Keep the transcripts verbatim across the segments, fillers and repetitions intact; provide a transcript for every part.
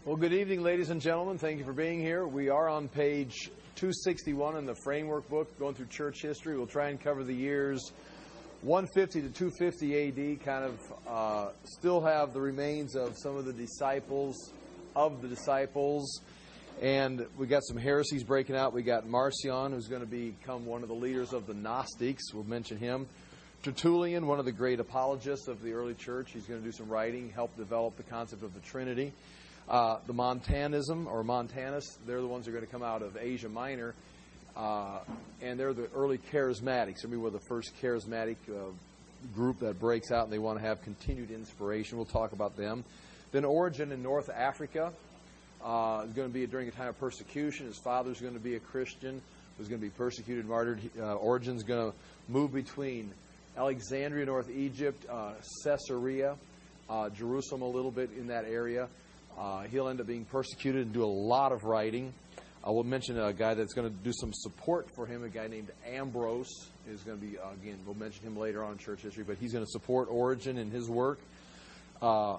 Well, good evening, ladies and gentlemen. Thank you for being here. We are on page two sixty-one in the Framework book, going through church history. We'll try and cover the years one fifty to two fifty A D, kind of uh, still have the remains of some of the disciples of the disciples. And we got some heresies breaking out. We got Marcion, who's going to become one of the leaders of the Gnostics. We'll mention him. Tertullian, one of the great apologists of the early church. He's going to do some writing, help develop the concept of the Trinity. Uh, the Montanism, or Montanists, they're the ones that are going to come out of Asia Minor, uh, and they're the early charismatics. I mean, we're the first charismatic uh, group that breaks out, and they want to have continued inspiration. We'll talk about them. Then Origen in North Africa uh, is going to be during a time of persecution. His father's going to be a Christian who's going to be persecuted, martyred. Uh, Origen's going to move between Alexandria, North Egypt, uh, Caesarea, uh, Jerusalem a little bit in that area. Uh, he'll end up being persecuted and do a lot of writing. I will mention a guy that's going to do some support for him, a guy named Ambrose is going to be, uh, again, we'll mention him later on in church history, but he's going to support Origen in his work. Uh,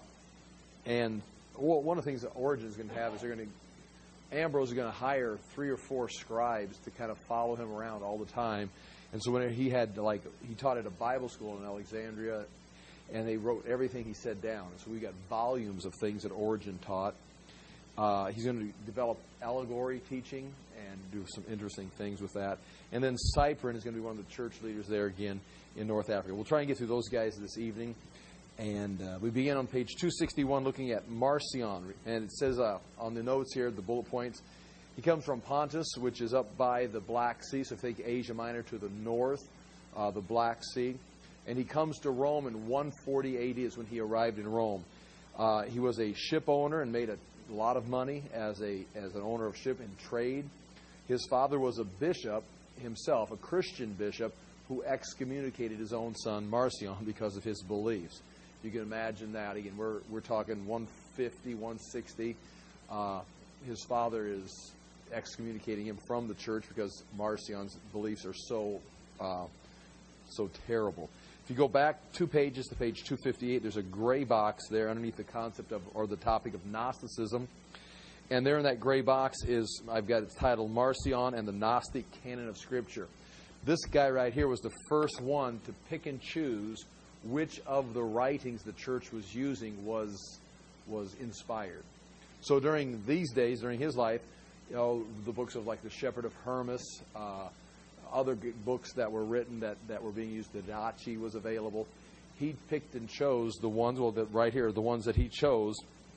and well, one of the things that Origen is going to have is they're going to, Ambrose is going to hire three or four scribes to kind of follow him around all the time. And so when he had, like, he taught at a Bible school in Alexandria, and they wrote everything he said down. So we got volumes of things that Origen taught. Uh, he's going to develop allegory teaching and do some interesting things with that. And then Cyprian is going to be one of the church leaders there again in North Africa. We'll try and get through those guys this evening. And uh, we begin on page two sixty-one looking at Marcion. And it says uh, on the notes here, the bullet points, he comes from Pontus, which is up by the Black Sea. So think Asia Minor to the north, uh, the Black Sea. And he comes to Rome in one forty A D is when he arrived in Rome. Uh, he was a ship owner and made a lot of money as a as an owner of ship and trade. His father was a bishop himself, a Christian bishop, who excommunicated his own son Marcion because of his beliefs. You can imagine that. Again, we're we're talking one fifty, one sixty. Uh, his father is excommunicating him from the church because Marcion's beliefs are so uh, so terrible. If you go back two pages to page two fifty-eight, there's a gray box there underneath the concept of, or the topic of Gnosticism. And there in that gray box is, I've got it titled Marcion and the Gnostic Canon of Scripture. This guy right here was the first one to pick and choose which of the writings the church was using was was inspired. So during these days, during his life, you know, the books of like the Shepherd of Hermas, uh, other books that were written that, that were being used, the Didache was available. He picked and chose the ones, well, the, right here, the ones that he chose.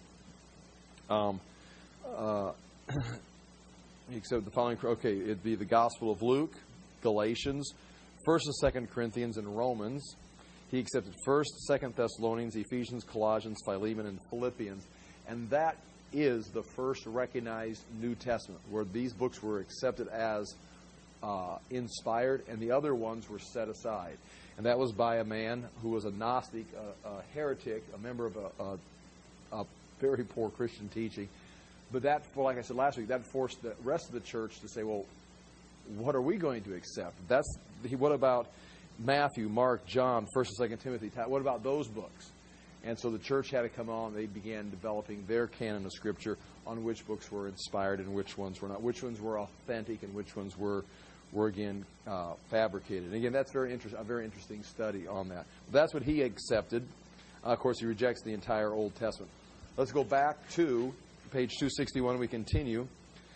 Um, uh, he said the following, okay, it'd be the Gospel of Luke, Galatians, First and Second Corinthians, and Romans. He accepted First, Second Thessalonians, Ephesians, Colossians, Philemon, and Philippians. And that is the first recognized New Testament, where these books were accepted as Uh, inspired, and the other ones were set aside. And that was by a man who was a Gnostic, a, a heretic, a member of a, a, a very poor Christian teaching. But that, well, like I said last week, that forced the rest of the church to say, well, what are we going to accept? That's what about Matthew, Mark, John, First and Second Timothy? What about those books? And so the church had to come on. They began developing their canon of Scripture on which books were inspired and which ones were not, which ones were authentic and which ones were, were again, uh, fabricated. And again, that's very interest, a very interesting study on that. That's what he accepted. Uh, of course, he rejects the entire Old Testament. Let's go back to page two sixty-one. We continue.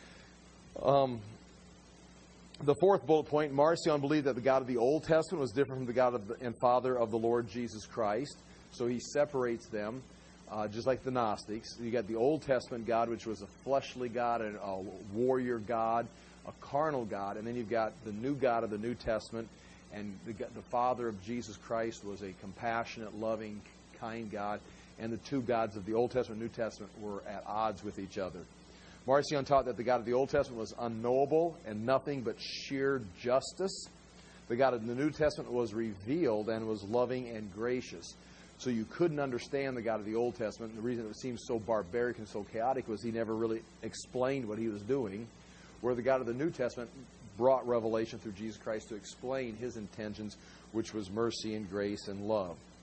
Um, the fourth bullet point, Marcion believed that the God of the Old Testament was different from the God of the, and Father of the Lord Jesus Christ. So he separates them, uh, just like the Gnostics. You got the Old Testament God, which was a fleshly God, and a warrior God, a carnal God. And then you've got the new God of the New Testament. And the, the Father of Jesus Christ was a compassionate, loving, kind God. And the two gods of the Old Testament and New Testament were at odds with each other. Marcion taught that the God of the Old Testament was unknowable and nothing but sheer justice. The God of the New Testament was revealed and was loving and gracious. So you couldn't understand the God of the Old Testament. And the reason it seems so barbaric and so chaotic was he never really explained what he was doing. Where the God of the New Testament brought revelation through Jesus Christ to explain his intentions, which was mercy and grace and love.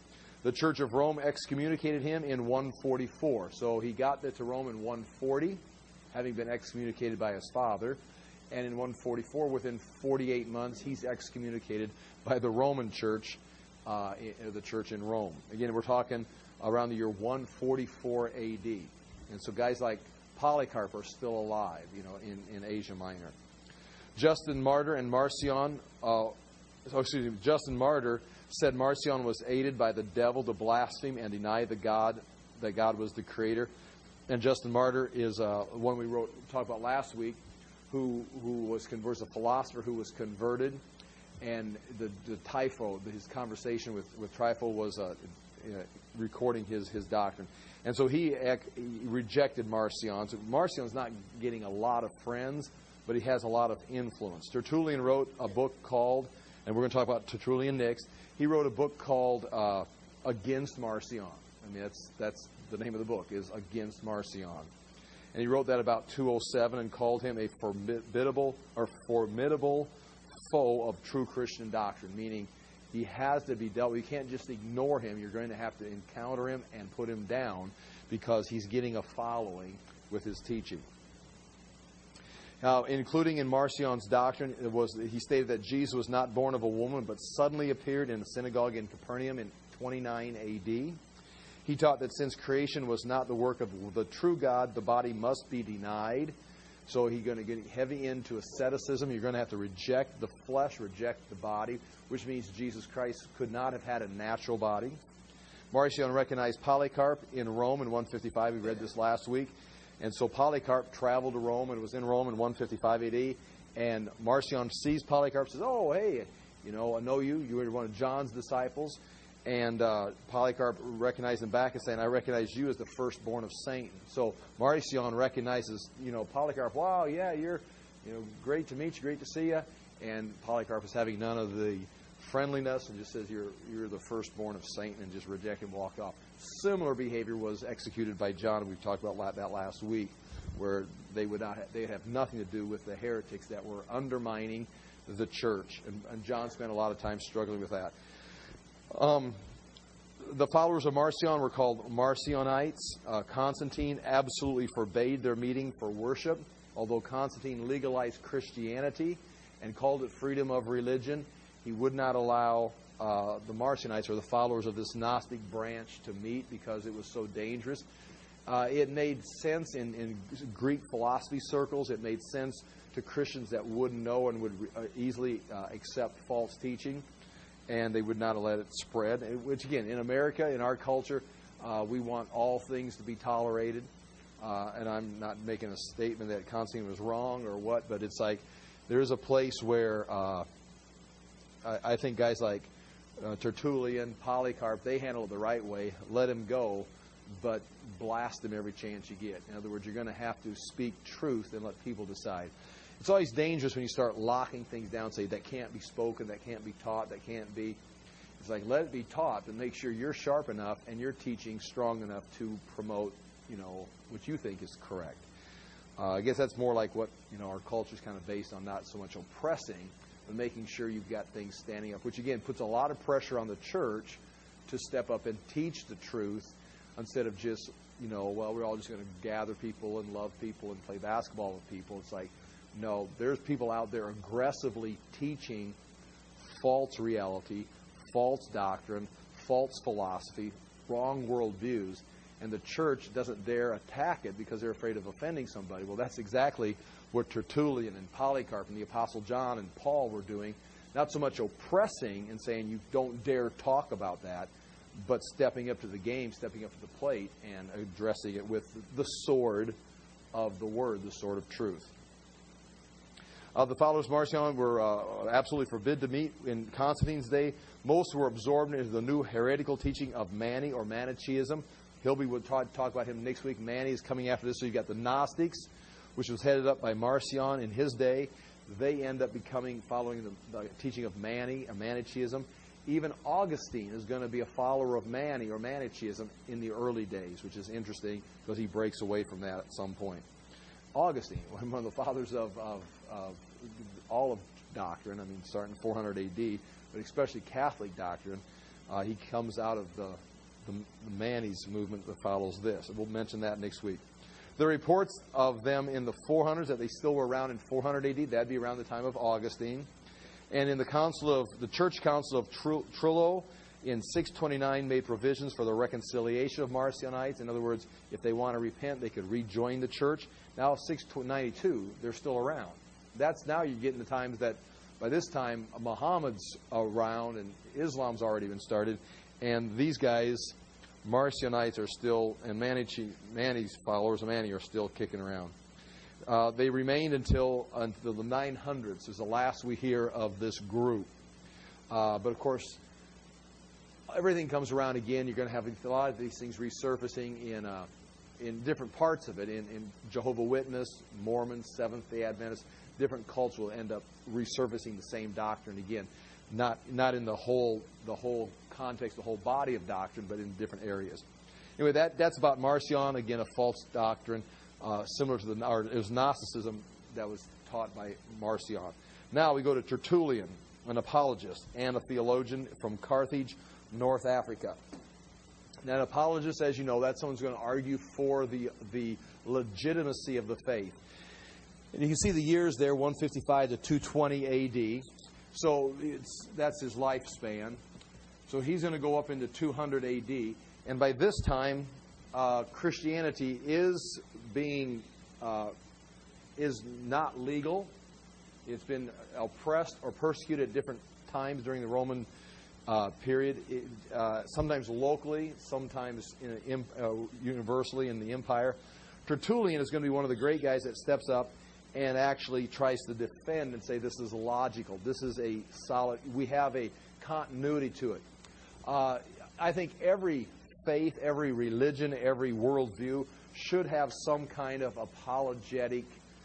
The Church of Rome excommunicated him in one forty-four. So he got to Rome in one forty, having been excommunicated by his father. And in one forty-four, within forty-eight months, he's excommunicated by the Roman Church, uh, the church in Rome. Again, we're talking around the year one forty-four A D. And so guys like Polycarp are still alive, you know, in, in Asia Minor. Justin Martyr and Marcion, uh, oh, excuse me, Justin Martyr said Marcion was aided by the devil to blaspheme and deny the God, that God was the creator. And Justin Martyr is uh, one we wrote talked about last week, who who was converted, a philosopher who was converted, and the, the Trypho, his conversation with, with Trypho was uh, uh, recording his, his doctrine. And so he, ec- he rejected Marcion. So Marcion's not getting a lot of friends, but he has a lot of influence. Tertullian wrote a book called, and we're going to talk about Tertullian next, he wrote a book called uh, Against Marcion. I mean, that's that's the name of the book, is Against Marcion. And he wrote that about two oh seven and called him a formidable or formidable foe of true Christian doctrine, meaning he has to be dealt with. You can't just ignore him. You're going to have to encounter him and put him down because he's getting a following with his teaching. Now, including in Marcion's doctrine, it was he stated that Jesus was not born of a woman, but suddenly appeared in a synagogue in Capernaum in twenty-nine A D. He taught that since creation was not the work of the true God, the body must be denied. So he's going to get heavy into asceticism. You're going to have to reject the flesh, reject the body, which means Jesus Christ could not have had a natural body. Marcion recognized Polycarp in Rome in one fifty-five. We read this last week. And so Polycarp traveled to Rome and was in Rome in one fifty-five A D. And Marcion sees Polycarp, says, "Oh, hey, you know, I know you. You were one of John's disciples." And uh, Polycarp recognized him back and saying, "I recognize you as the firstborn of Satan." So Marcion recognizes, you know, Polycarp. "Wow, yeah, you're, you know, great to meet you, great to see you." And Polycarp is having none of the friendliness and just says, "You're you're the firstborn of Satan," and just reject him, walk off. Similar behavior was executed by John. We've talked about that last week, where they would not have, they'd have nothing to do with the heretics that were undermining the church, and, and John spent a lot of time struggling with that. Um, the followers of Marcion were called Marcionites. Uh, Constantine absolutely forbade their meeting for worship. Although Constantine legalized Christianity and called it freedom of religion, he would not allow uh, the Marcionites, or the followers of this Gnostic branch, to meet because it was so dangerous. Uh, it made sense in, in Greek philosophy circles. It made sense to Christians that wouldn't know and would uh, easily uh, accept false teaching, and they would not let it spread. Which, again, in America, in our culture, uh, we want all things to be tolerated. Uh, and I'm not making a statement that Constantine was wrong or what, but it's like there's a place where uh, I, I think guys like uh, Tertullian, Polycarp, they handle it the right way. Let him go, but blast him every chance you get. In other words, you're going to have to speak truth and let people decide. It's always dangerous when you start locking things down, say that can't be spoken, that can't be taught, that can't be. It's like, let it be taught, but make sure you're sharp enough and your teaching strong enough to promote, you know, what you think is correct. Uh, I guess that's more like what, you know, our culture is kind of based on, not so much oppressing, but making sure you've got things standing up, which, again, puts a lot of pressure on the church to step up and teach the truth instead of just, you know, well, we're all just going to gather people and love people and play basketball with people. It's like, no, there's people out there aggressively teaching false reality, false doctrine, false philosophy, wrong worldviews, and the church doesn't dare attack it because they're afraid of offending somebody. Well, that's exactly what Tertullian and Polycarp and the Apostle John and Paul were doing. Not so much oppressing and saying you don't dare talk about that, but stepping up to the game, stepping up to the plate, and addressing it with the sword of the Word, the sword of truth. Uh, the followers of Marcion were uh, absolutely forbid to meet in Constantine's day. Most were absorbed into the new heretical teaching of Mani or Manichaeism. Hilby will talk, talk about him next week. Mani is coming after this. So you've got the Gnostics, which was headed up by Marcion in his day. They end up becoming, following the, the teaching of Mani, or Manichaeism. Even Augustine is going to be a follower of Mani or Manichaeism in the early days, which is interesting because he breaks away from that at some point. Augustine, one of the fathers of, of, of all of doctrine, I mean, starting four hundred A D, but especially Catholic doctrine, uh, he comes out of the the, the Manes movement that follows this. We'll mention that next week. The reports of them in the four hundreds, that they still were around in four hundred A D, that'd be around the time of Augustine. And in the council of the Church Council of Trullo in six twenty-nine made provisions for the reconciliation of Marcionites. In other words, if they want to repent, they could rejoin the church. Now, six ninety-two, they're still around. That's now you're getting the times that by this time Muhammad's around and Islam's already been started, and these guys, Marcionites, are still, and Manichae, Mani's followers of Mani are still kicking around. Uh, they remained until until the nine hundreds is the last we hear of this group. Uh, but of course, everything comes around again. You're going to have a lot of these things resurfacing in uh, in different parts of it. In, in Jehovah's Witness, Mormons, Seventh-day Adventists, different cults will end up resurfacing the same doctrine again. Not not in the whole the whole context, the whole body of doctrine, but in different areas. Anyway, that that's about Marcion. Again, a false doctrine, uh, similar to the or it was Gnosticism that was taught by Marcion. Now we go to Tertullian, an apologist and a theologian from Carthage, North Africa. Now, an apologist, as you know, that's someone who's going to argue for the the legitimacy of the faith. And you can see the years there, one fifty-five to two twenty A D. So it's, that's his lifespan. So he's going to go up into two hundred A D. And by this time, uh, Christianity is being uh, is not legal. It's been oppressed or persecuted at different times during the Roman uh, period. It, uh, sometimes locally, sometimes in a, uh, universally in the empire. Tertullian is going to be one of the great guys that steps up and actually tries to defend and say this is logical. This is a solid, we have a continuity to it. Uh, I think every faith, every religion, every worldview should have some kind of apologetic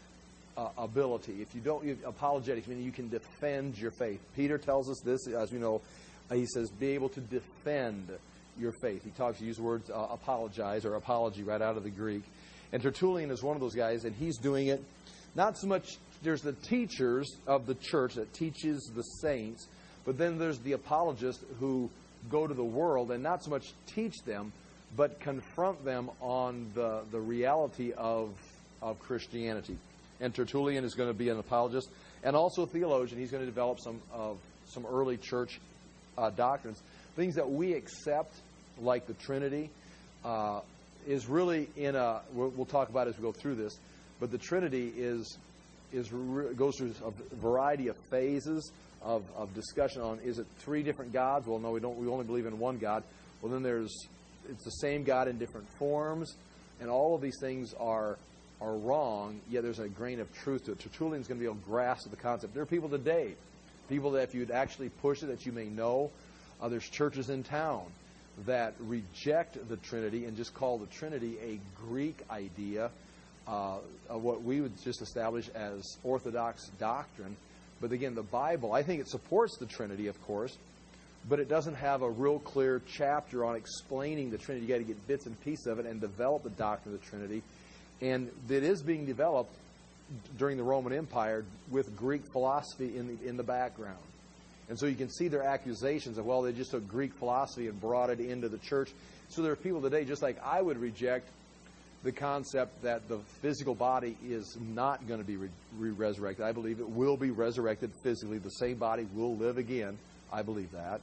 uh, ability. If you don't, you, apologetic, meaning you can defend your faith. Peter tells us this, as we know, uh, he says, be able to defend your faith. He talks, he uses the words uh, apologize or apology right out of the Greek. And Tertullian is one of those guys, and he's doing it not so much, there's the teachers of the church that teaches the saints, but then there's the apologists who go to the world and not so much teach them, but confront them on the, the reality of, of Christianity. And Tertullian is going to be an apologist and also a theologian. He's going to develop some of some early church uh, doctrines. Things that we accept, like the Trinity, uh, is really in a, we'll, we'll talk about it as we go through this, but the Trinity is is goes through a variety of phases of, of discussion on, is it three different gods? Well, no, we don't. We only believe in one God. Well, then there's, it's the same God in different forms, and all of these things are are wrong, yet there's a grain of truth to it. Tertullian's going to be able to grasp the concept. There are people today, people that if you'd actually push it, that you may know, uh, there's churches in town that reject the Trinity and just call the Trinity a Greek idea, uh, of what we would just establish as Orthodox doctrine. But again, the Bible, I think it supports the Trinity, of course, but it doesn't have a real clear chapter on explaining the Trinity. You've got to get bits and pieces of it and develop the doctrine of the Trinity. And it is being developed during the Roman Empire with Greek philosophy in the, in the background. And so you can see their accusations of, well, they just took Greek philosophy and brought it into the church. So there are people today, just like I would reject the concept that the physical body is not going to be re- re-resurrected. I believe it will be resurrected physically. The same body will live again. I believe that.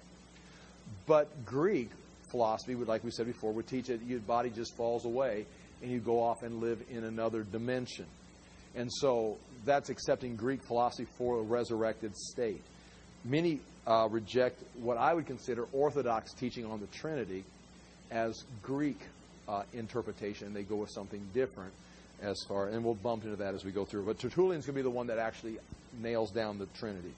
But Greek philosophy, would, like we said before, would teach that your body just falls away and you go off and live in another dimension. And so that's accepting Greek philosophy for a resurrected state. Many uh, reject what I would consider Orthodox teaching on the Trinity as Greek uh, interpretation, and they go with something different as far, and we'll bump into that as we go through. But Tertullian's going to be the one that actually nails down the Trinity.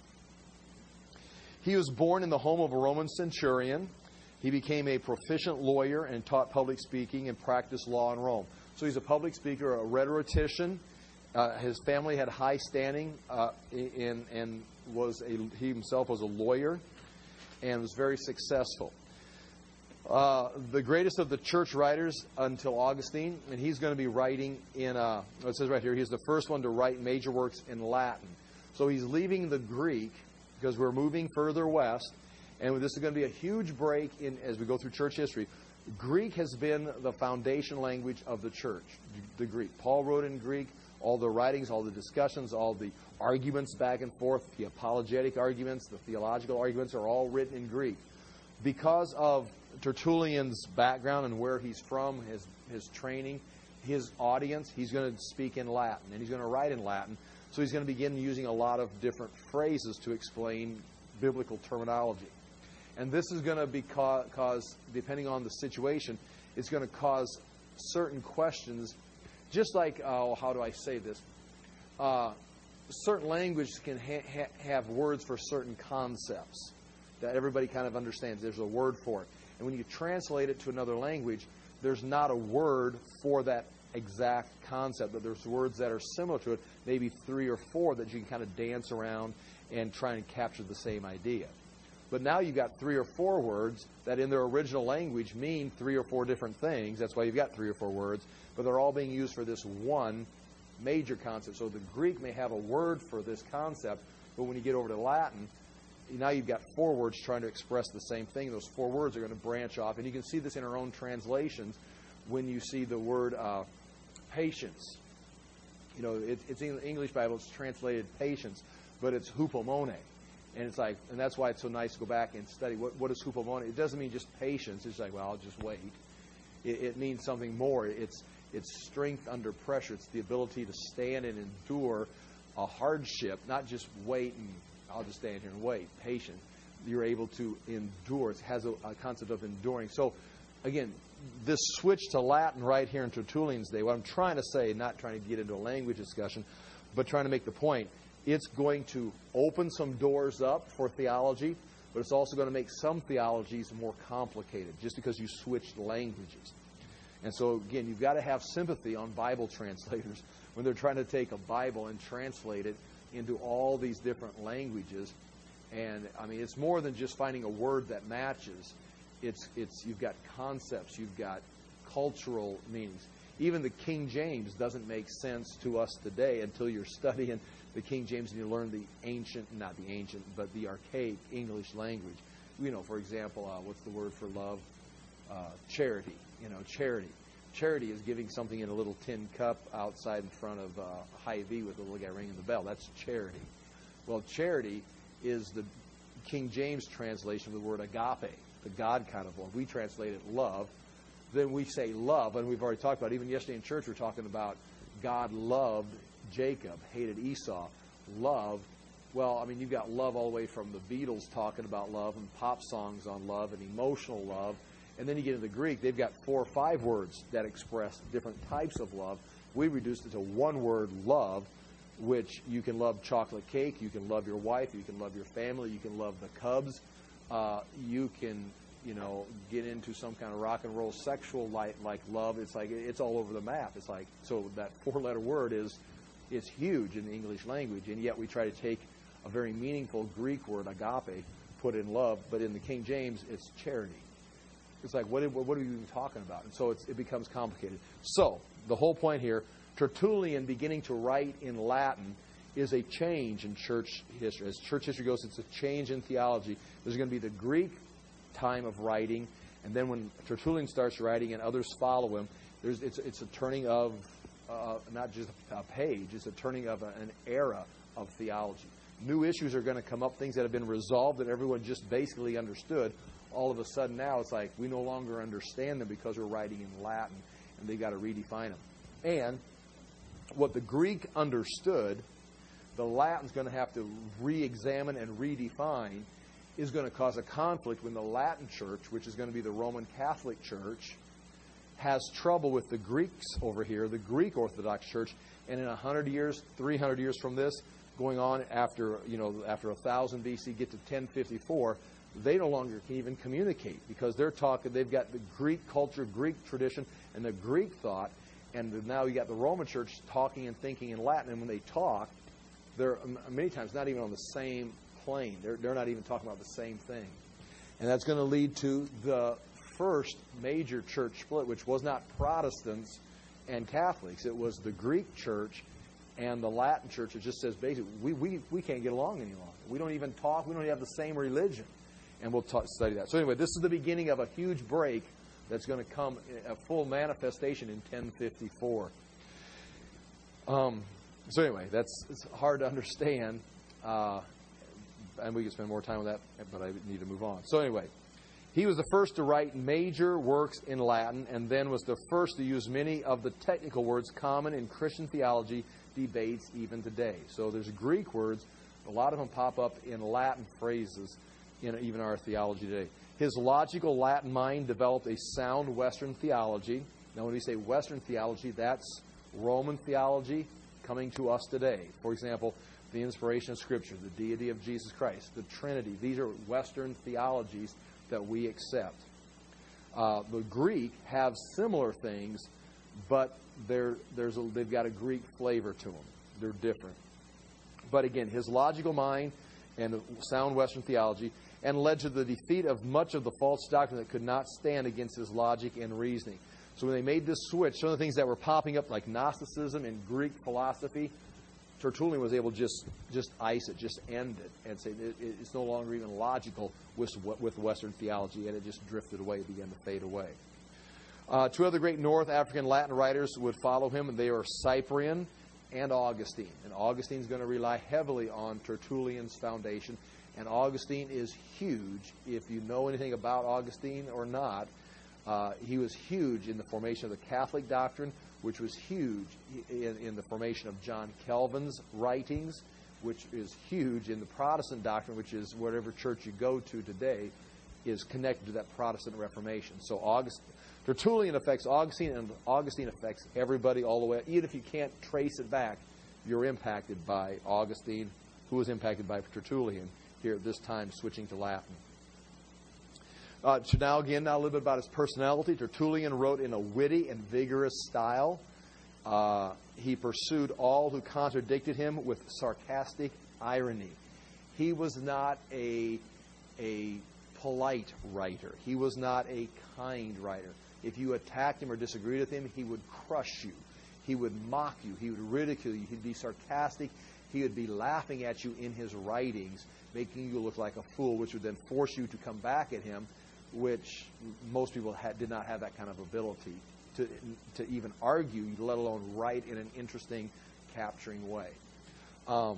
He was born in the home of a Roman centurion. He became a proficient lawyer and taught public speaking and practiced law in Rome. So he's a public speaker, a rhetorician. Uh, his family had high standing, uh, in, and was a, he himself was a lawyer and was very successful. Uh, the greatest of the church writers until Augustine, and he's going to be writing in, uh, it says right here, he's the first one to write major works in Latin. So he's leaving the Greek because we're moving further west, and this is going to be a huge break in as we go through church history. Greek has been the foundation language of the church, the Greek. Paul wrote in Greek. All the writings, all the discussions, all the arguments back and forth, the apologetic arguments, the theological arguments are all written in Greek. Because of Tertullian's background and where he's from, his, his training, his audience, he's going to speak in Latin, and he's going to write in Latin. So he's going to begin using a lot of different phrases to explain biblical terminology. And this is going to be ca- cause, depending on the situation, it's going to cause certain questions. Just like, oh, how do I say this? Uh, certain languages can ha- ha- have words for certain concepts that everybody kind of understands. There's a word for it. And when you translate it to another language, there's not a word for that exact concept, but there's words that are similar to it, maybe three or four that you can kind of dance around and try and capture the same idea. But now you've got three or four words that in their original language mean three or four different things. That's why you've got three or four words. But they're all being used for this one major concept. So the Greek may have a word for this concept, but when you get over to Latin, now you've got four words trying to express the same thing. Those four words are going to branch off. And you can see this in our own translations when you see the word uh, patience. You know, it, it's in the English Bible, it's translated patience, but it's hupomone. And it's like, and that's why it's so nice to go back and study what, what is hupomone. It doesn't mean just patience. It's like, well, I'll just wait. It, it means something more. It's it's strength under pressure. It's the ability to stand and endure a hardship, not just wait and I'll just stand here and wait. Patient. You're able to endure. It has a, a concept of enduring. So, again, this switch to Latin right here in Tertullian's day, what I'm trying to say, not trying to get into a language discussion, but trying to make the point, it's going to open some doors up for theology, but it's also going to make some theologies more complicated just because you switched languages. And so, again, you've got to have sympathy on Bible translators when they're trying to take a Bible and translate it into all these different languages. And, I mean, it's more than just finding a word that matches. It's, it's you've got concepts, you've got cultural meanings. Even the King James doesn't make sense to us today until you're studying the King James and you learn the ancient, not the ancient, but the archaic English language. You know, for example, uh, what's the word for love? Uh, charity. You know, charity. Charity is giving something in a little tin cup outside in front of uh, Hy-Vee with a little guy ringing the bell. That's charity. Well, charity is the King James translation of the word agape, the God kind of love. We translate it love. Then we say love, and we've already talked about it. Even yesterday in church we were talking about God loved Jacob, hated Esau. Love, well, I mean, you've got love all the way from the Beatles talking about love and pop songs on love and emotional love. And then you get into the Greek, they've got four or five words that express different types of love. We reduced it to one word, love, which you can love chocolate cake, you can love your wife, you can love your family, you can love the Cubs, uh, you can, you know, get into some kind of rock and roll sexual like like love. It's like it's all over the map. It's like so that four-letter word is is huge in the English language, and yet we try to take a very meaningful Greek word, agape, put in love, but in the King James it's charity. It's like, what, what are you even talking about? And so it's, it becomes complicated. So, the whole point here, Tertullian beginning to write in Latin is a change in church history. As church history goes, it's a change in theology. There's going to be the Greek time of writing, and then when Tertullian starts writing and others follow him, there's, it's, it's a turning of, uh, not just a page, it's a turning of a, an era of theology. New issues are going to come up, things that have been resolved that everyone just basically understood. All of a sudden now it's like we no longer understand them because we're writing in Latin, and they've got to redefine them. And what the Greek understood, the Latin's going to have to re-examine and redefine, is going to cause a conflict when the Latin church, which is going to be the Roman Catholic Church, has trouble with the Greeks over here, the Greek Orthodox Church, and in one hundred years, three hundred years from this, going on after, you know, after one thousand B C, get to ten fifty-four, they no longer can even communicate because they're talking, they've got the Greek culture, Greek tradition, and the Greek thought, and now you got the Roman Church talking and thinking in Latin, and when they talk, they're many times not even on the same plane. They're, they're not even talking about the same thing. And that's going to lead to the first major church split, which was not Protestants and Catholics. It was the Greek church and the Latin church. It just says basically, we, we, we can't get along any longer. We don't even talk. We don't even have the same religion. And we'll talk, study that. So anyway, this is the beginning of a huge break that's going to come a full manifestation in ten fifty-four. Um, so anyway, that's it's hard to understand, uh, and we could spend more time on that, but I need to move on. So anyway, he was the first to write major works in Latin, and then was the first to use many of the technical words common in Christian theology debates even today. So there's Greek words, a lot of them pop up in Latin phrases in even our theology today. His logical Latin mind developed a sound Western theology. Now when we say Western theology, that's Roman theology coming to us today. For example, the inspiration of Scripture, the deity of Jesus Christ, the Trinity. These are Western theologies that we accept. Uh, the Greek have similar things, but they're, there's a, they've got a Greek flavor to them. They're different. But again, his logical mind and sound Western theology and led to the defeat of much of the false doctrine that could not stand against his logic and reasoning. So when they made this switch, some of the things that were popping up like Gnosticism and Greek philosophy, Tertullian was able to just, just ice it, just end it, and say it, it's no longer even logical with, with Western theology, and it just drifted away, began to fade away. Uh, two other great North African Latin writers would follow him, and they are Cyprian and Augustine. And Augustine's going to rely heavily on Tertullian's foundation, and Augustine is huge. If you know anything about Augustine or not, uh, he was huge in the formation of the Catholic doctrine, which was huge in, in the formation of John Calvin's writings, which is huge in the Protestant doctrine, which is whatever church you go to today is connected to that Protestant Reformation. So August, Tertullian affects Augustine, and Augustine affects everybody all the way. Even if you can't trace it back, you're impacted by Augustine, who was impacted by Tertullian here at this time, switching to Latin. Uh, so now again, now a little bit about his personality. Tertullian wrote in a witty and vigorous style. Uh, he pursued all who contradicted him with sarcastic irony. He was not a, a polite writer. He was not a kind writer. If you attacked him or disagreed with him, he would crush you. He would mock you. He would ridicule you. He'd be sarcastic. He would be laughing at you in his writings, making you look like a fool, which would then force you to come back at him, which most people had, did not have that kind of ability to to even argue, let alone write in an interesting, capturing way. Um,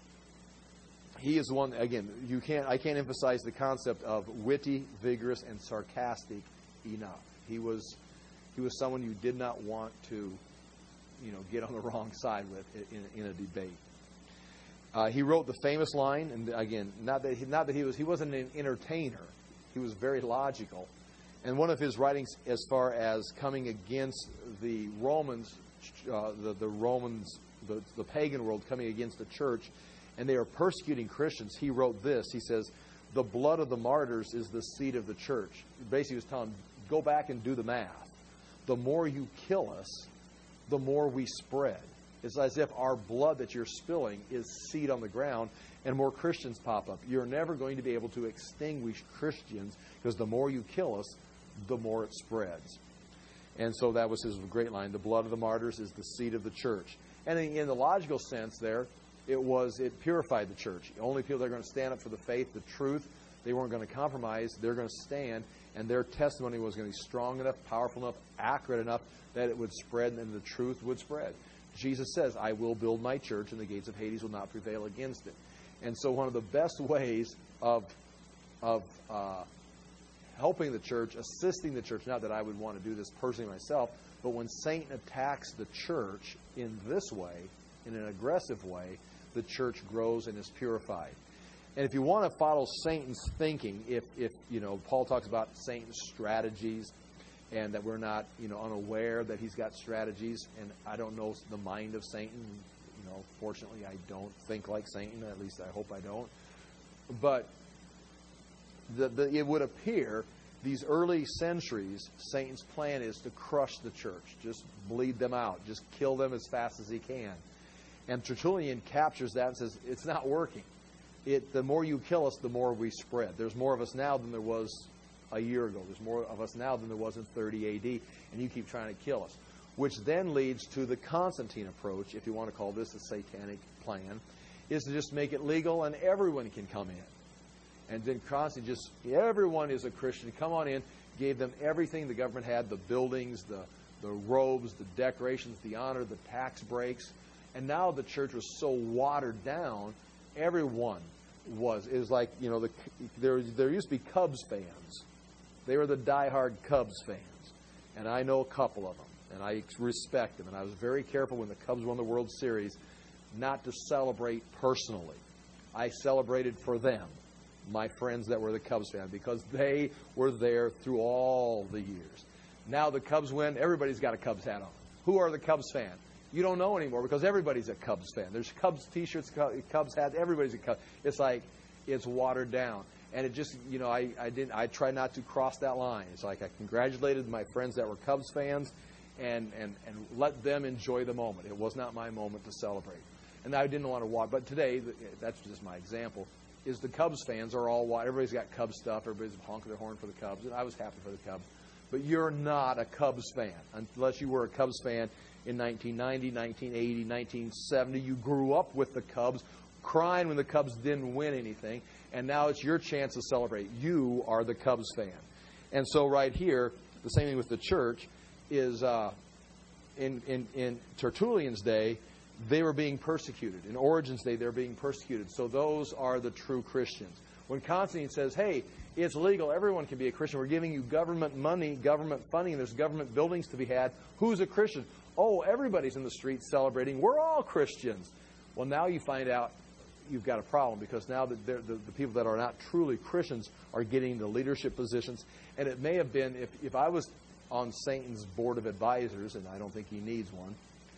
he is one, again, you can't I can't emphasize the concept of witty, vigorous, and sarcastic enough. He was he was someone you did not want to, you know, get on the wrong side with in, in a debate. Uh, he wrote the famous line, and again, not that he, not that he was he wasn't an entertainer. He was very logical. And one of his writings as far as coming against the Romans, uh, the, the Romans, the, the pagan world coming against the church, and they are persecuting Christians, he wrote this. He says, the blood of the martyrs is the seed of the church. Basically, he was telling them, go back and do the math. The more you kill us, the more we spread. It's as if our blood that you're spilling is seed on the ground, and more Christians pop up. You're never going to be able to extinguish Christians, because the more you kill us, the more it spreads. And so that was his great line. The blood of the martyrs is the seed of the church. And in, in the logical sense there, it was it purified the church. Only people that are going to stand up for the faith, the truth, they weren't going to compromise. They're going to stand, and their testimony was going to be strong enough, powerful enough, accurate enough that it would spread and the truth would spread. Jesus says, I will build my church, and the gates of Hades will not prevail against it. And so one of the best ways of, of uh, helping the church, assisting the church, not that I would want to do this personally myself, but when Satan attacks the church in this way, in an aggressive way, the church grows and is purified. And if you want to follow Satan's thinking, if, if you know, Paul talks about Satan's strategies, and that we're not, you know, unaware that he's got strategies, and I don't know the mind of Satan. You know, fortunately, I don't think like Satan. At least I hope I don't. But the, the, it would appear these early centuries, Satan's plan is to crush the church, just bleed them out, just kill them as fast as he can. And Tertullian captures that and says, it's not working. It, the more you kill us, the more we spread. There's more of us now than there was a year ago. There's more of us now than there was in thirty A D, and you keep trying to kill us. Which then leads to the Constantine approach, if you want to call this a satanic plan, is to just make it legal and everyone can come in. And then Constantine just, everyone is a Christian, come on in, gave them everything the government had, the buildings, the, the robes, the decorations, the honor, the tax breaks. And now the church was so watered down, everyone was. It was like, you know, the, there, there used to be Cubs fans. They were the diehard Cubs fans. And I know a couple of them, and I respect them. And I was very careful when the Cubs won the World Series not to celebrate personally. I celebrated for them, my friends that were the Cubs fans, because they were there through all the years. Now the Cubs win, everybody's got a Cubs hat on. Who are the Cubs fan? You don't know anymore because everybody's a Cubs fan. There's Cubs T-shirts, Cubs hats, everybody's a Cubs. It's like it's watered down. And it just, you know, I, I didn't. I try not to cross that line. It's like I congratulated my friends that were Cubs fans, and and and let them enjoy the moment. It was not my moment to celebrate, and I didn't want to walk. But today, that's just my example. Is the Cubs fans are all white. Everybody's got Cubs stuff. Everybody's honking their horn for the Cubs, and I was happy for the Cubs. But you're not a Cubs fan unless you were a Cubs fan in nineteen ninety, nineteen eighty, nineteen seventy. You grew up with the Cubs, crying when the Cubs didn't win anything. And now it's your chance to celebrate. You are the Cubs fan. And so right here, the same thing with the church, is uh, in, in, in Tertullian's day, they were being persecuted. In Origen's day, they were being persecuted. So those are the true Christians. When Constantine says, hey, it's legal, everyone can be a Christian, we're giving you government money, government funding, there's government buildings to be had, who's a Christian? Oh, everybody's in the streets celebrating, we're all Christians. Well, now you find out you've got a problem, because now the, the, the people that are not truly Christians are getting the leadership positions. And it may have been, if, if I was on Satan's board of advisors, and I don't think he needs one,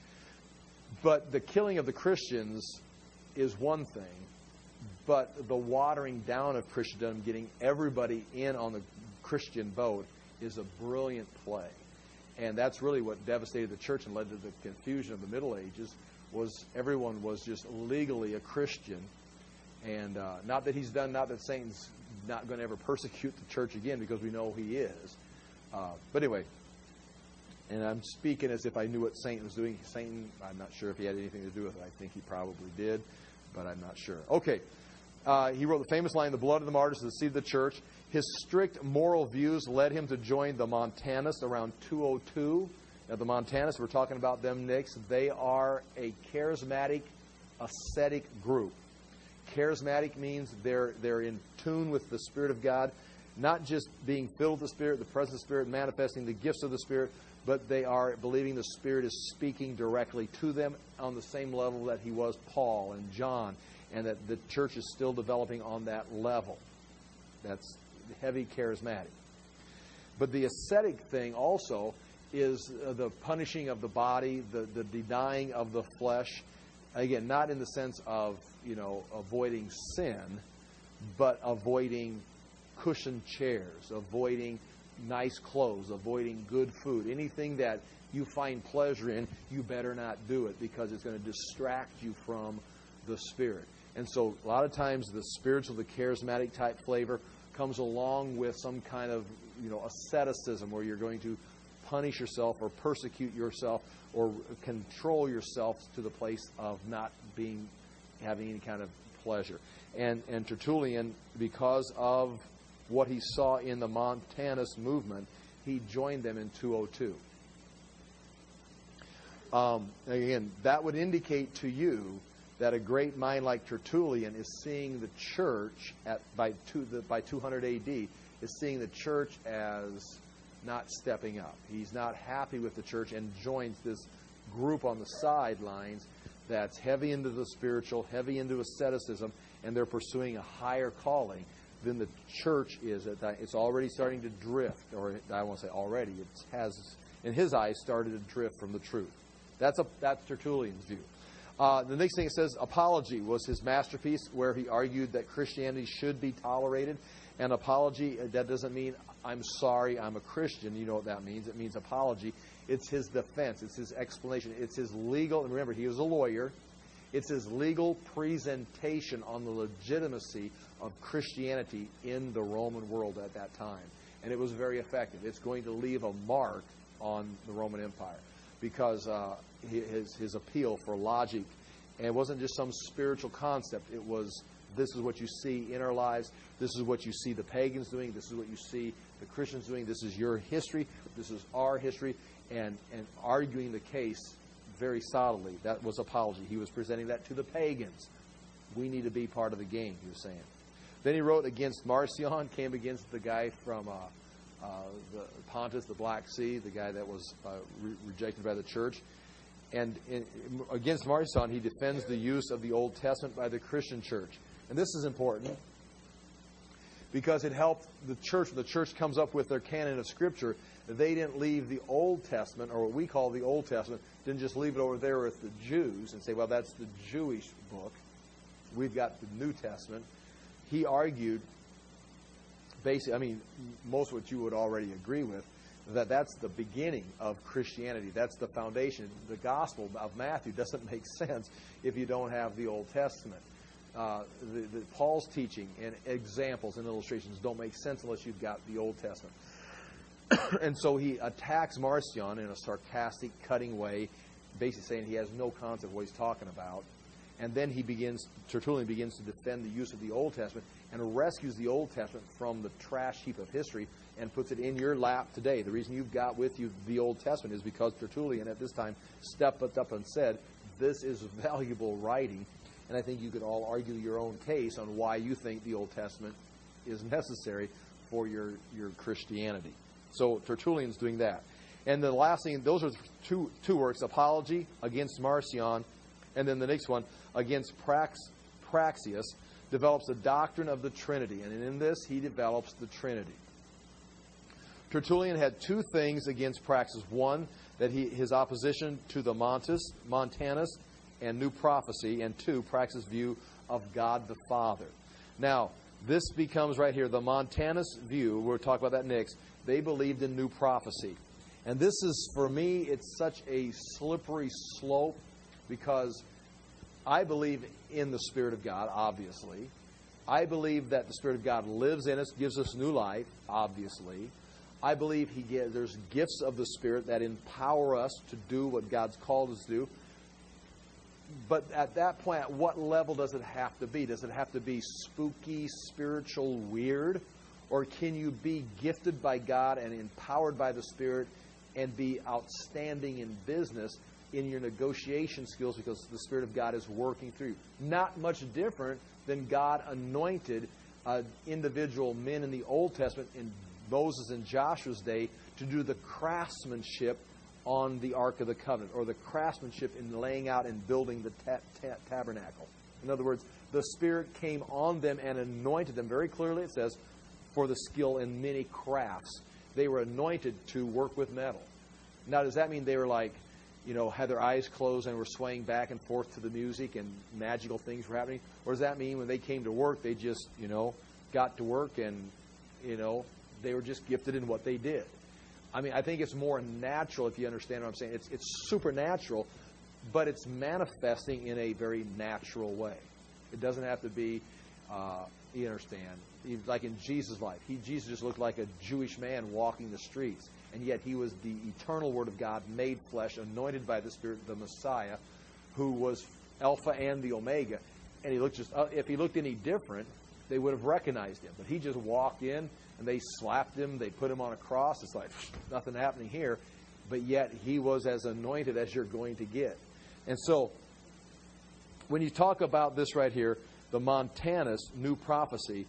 but the killing of the Christians is one thing, but the watering down of Christendom, getting everybody in on the Christian boat, is a brilliant play. And that's really what devastated the church and led to the confusion of the Middle Ages, was everyone was just legally a Christian. And uh, not that he's done, not that Satan's not going to ever persecute the church again, because we know he is. Uh, but anyway, and I'm speaking as if I knew what Satan was doing. Satan, I'm not sure if he had anything to do with it. I think he probably did, but I'm not sure. Okay. Uh, he wrote the famous line, "The blood of the martyrs is the seed of the church." His strict moral views led him to join the Montanists around two oh two. Now, the Montanists, we're talking about them next. They are a charismatic, ascetic group. Charismatic means they're they're in tune with the Spirit of God, not just being filled with the Spirit, the presence of the Spirit, manifesting the gifts of the Spirit, but they are believing the Spirit is speaking directly to them on the same level that he was Paul and John, and that the church is still developing on that level. That's heavy charismatic. But the ascetic thing also is uh, the punishing of the body, the, the denying of the flesh. Again, not in the sense of, you know, avoiding sin, but avoiding cushioned chairs, avoiding nice clothes, avoiding good food. Anything that you find pleasure in, you better not do it, because it's going to distract you from the Spirit. And so a lot of times the spiritual, the charismatic type flavor comes along with some kind of, you know, asceticism, where you're going to punish yourself or persecute yourself or control yourself to the place of not being, having any kind of pleasure. And, and Tertullian, because of what he saw in the Montanist movement, he joined them in two oh two. Um, again, that would indicate to you that a great mind like Tertullian is seeing the church at by two, the, by two hundred A D is seeing the church as not stepping up. He's not happy with the church and joins this group on the sidelines that's heavy into the spiritual, heavy into asceticism, and they're pursuing a higher calling than the church is. It's already starting to drift, or I won't say already, it has, in his eyes, started to drift from the truth. That's a that's Tertullian's view. Uh, the next thing it says, Apology was his masterpiece, where he argued that Christianity should be tolerated. And apology, that doesn't mean I'm sorry, I'm a Christian. You know what that means. It means apology. It's his defense. It's his explanation. It's his legal, and remember, he was a lawyer. It's his legal presentation on the legitimacy of Christianity in the Roman world at that time. And it was very effective. It's going to leave a mark on the Roman Empire, because uh, his, his appeal for logic, and it wasn't just some spiritual concept. It was this is what you see in our lives. This is what you see the pagans doing. This is what you see the Christians doing. This is your history. This is our history. And, and arguing the case very solidly. That was apology. He was presenting that to the pagans. We need to be part of the game, he was saying. Then he wrote against Marcion, came against the guy from uh, uh, the Pontus, the Black Sea, the guy that was uh, re- rejected by the church. And in, against Marcion, he defends the use of the Old Testament by the Christian church. And this is important because it helped the church. The church comes up with their canon of Scripture. They didn't leave the Old Testament, or what we call the Old Testament, didn't just leave it over there with the Jews and say, well, that's the Jewish book. We've got the New Testament. He argued, basically, I mean, most of what you would already agree with, that that's the beginning of Christianity. That's the foundation. The Gospel of Matthew doesn't make sense if you don't have the Old Testament. Uh, the, the, Paul's teaching and examples and illustrations don't make sense unless you've got the Old Testament. And so he attacks Marcion in a sarcastic, cutting way, basically saying he has no concept of what he's talking about. And then he begins, Tertullian begins to defend the use of the Old Testament and rescues the Old Testament from the trash heap of history and puts it in your lap today. The reason you've got with you the Old Testament is because Tertullian at this time stepped up and said, this is valuable writing. And I think you could all argue your own case on why you think the Old Testament is necessary for your, your Christianity. So Tertullian's doing that. And the last thing, those are two two works, Apology against Marcion, and then the next one, against Prax, Praxius, develops the doctrine of the Trinity. And in this, he develops the Trinity. Tertullian had two things against Praxis. One, that he his opposition to the Montus, Montanus and New Prophecy. And two, Praxis' view of God the Father. Now, this becomes right here, the Montanus view. We'll talk about that next. They believed in New Prophecy. And this is, for me, it's such a slippery slope because I believe in the Spirit of God, obviously. I believe that the Spirit of God lives in us, gives us new life, obviously. I believe he gives, there's gifts of the Spirit that empower us to do what God's called us to do. But at that point, at what level does it have to be? Does it have to be spooky, spiritual, weird? Or can you be gifted by God and empowered by the Spirit and be outstanding in business in your negotiation skills because the Spirit of God is working through you? Not much different than God anointed uh, individual men in the Old Testament in Moses and Joshua's day to do the craftsmanship on the Ark of the Covenant, or the craftsmanship in laying out and building the ta- ta- tabernacle. In other words, the Spirit came on them and anointed them. Very clearly it says, for the skill in many crafts. They were anointed to work with metal. Now, does that mean they were like, you know, had their eyes closed and were swaying back and forth to the music and magical things were happening? Or does that mean when they came to work, they just, you know, got to work and, you know, they were just gifted in what they did? I mean, I think it's more natural, if you understand what I'm saying. It's, it's supernatural, but it's manifesting in a very natural way. It doesn't have to be, uh, you understand, like in Jesus' life. He, Jesus just looked like a Jewish man walking the streets, and yet he was the eternal Word of God made flesh, anointed by the Spirit, the Messiah, who was Alpha and the Omega. And he looked just, uh, if he looked any different, they would have recognized him. But he just walked in, and they slapped him, they put him on a cross. It's like, nothing happening here. But yet, he was as anointed as you're going to get. And so, when you talk about this right here, the Montanus New Prophecy,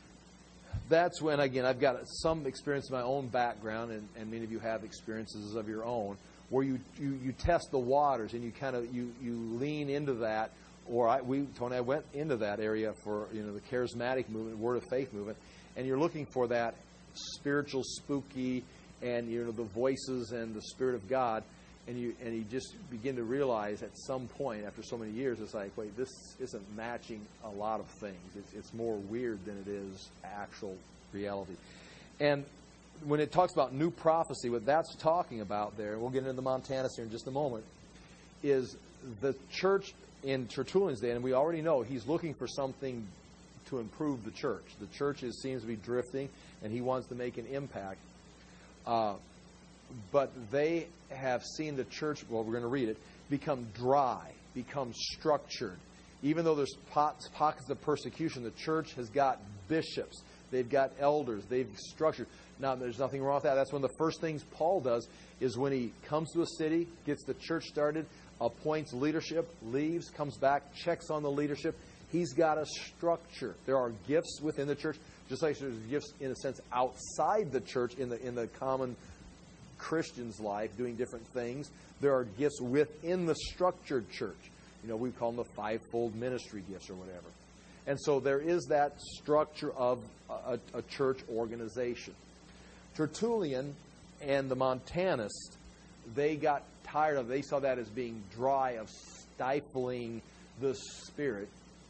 that's when, again, I've got some experience in my own background, and, and many of you have experiences of your own, where you, you, you test the waters, and you kind of, you, you lean into that. Or I, we, Tony, I went into that area for, you know, the charismatic movement, Word of Faith movement, and you're looking for that spiritual, spooky, and, you know, the voices and the Spirit of God, and you and you just begin to realize at some point, after so many years, it's like, wait, this isn't matching a lot of things. It's, it's more weird than it is actual reality. And when it talks about new prophecy, what that's talking about there, and we'll get into the Montanus here in just a moment, is the church in Tertullian's day, and we already know he's looking for something to improve the church. The church is, seems to be drifting, and he wants to make an impact. Uh, but they have seen the church, well, we're going to read it, become dry, become structured. Even though there's pots, pockets of persecution, the church has got bishops. They've got elders. They've structured. Now, there's nothing wrong with that. That's one of the first things Paul does is when he comes to a city, gets the church started, appoints leadership, leaves, comes back, checks on the leadership. He's got a structure. There are gifts within the church, just like there's gifts, in a sense, outside the church in the in the common Christian's life, doing different things. There are gifts within the structured church. You know, we call them the fivefold ministry gifts or whatever. And so there is that structure of a, a church organization. Tertullian and the Montanists, they got tired of, they saw that as being dry, of stifling the Spirit.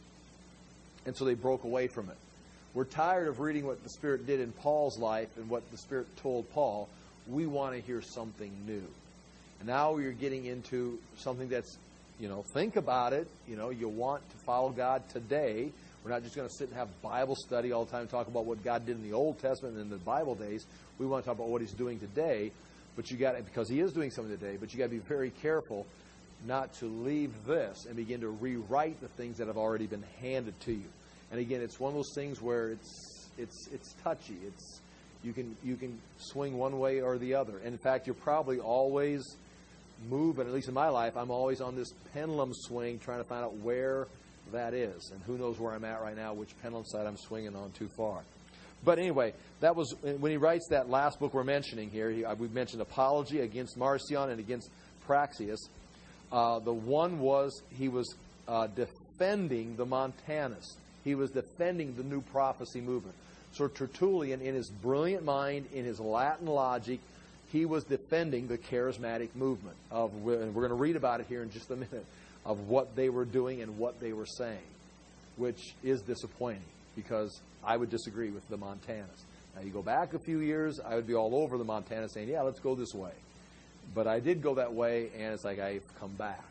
And so they broke away from it. We're tired of reading what the Spirit did in Paul's life and what the Spirit told Paul. We want to hear something new. And now you're getting into something that's, you know, think about it. You know, you want to follow God today. We're not just going to sit and have Bible study all the time and talk about what God did in the Old Testament and in the Bible days. We want to talk about what He's doing today. But you got, because He is doing something today, but you got to be very careful not to leave this and begin to rewrite the things that have already been handed to you. And again, it's one of those things where it's it's it's touchy. It's you can you can swing one way or the other. And in fact, you're probably always moving. At least in my life, I'm always on this pendulum swing, trying to find out where that is. And who knows where I'm at right now, which pendulum side I'm swinging on too far. But anyway, that was when he writes that last book we're mentioning here. He, we've mentioned Apology against Marcion and against Praxeas. Uh, the one was he was uh, defending the Montanists. He was defending the new prophecy movement. So Tertullian, in his brilliant mind, in his Latin logic, he was defending the charismatic movement. Of, and we're going to read about it here in just a minute, of what they were doing and what they were saying, which is disappointing because I would disagree with the Montanists. Now, you go back a few years, I would be all over the Montanists saying, yeah, let's go this way. But I did go that way, and it's like I've come back.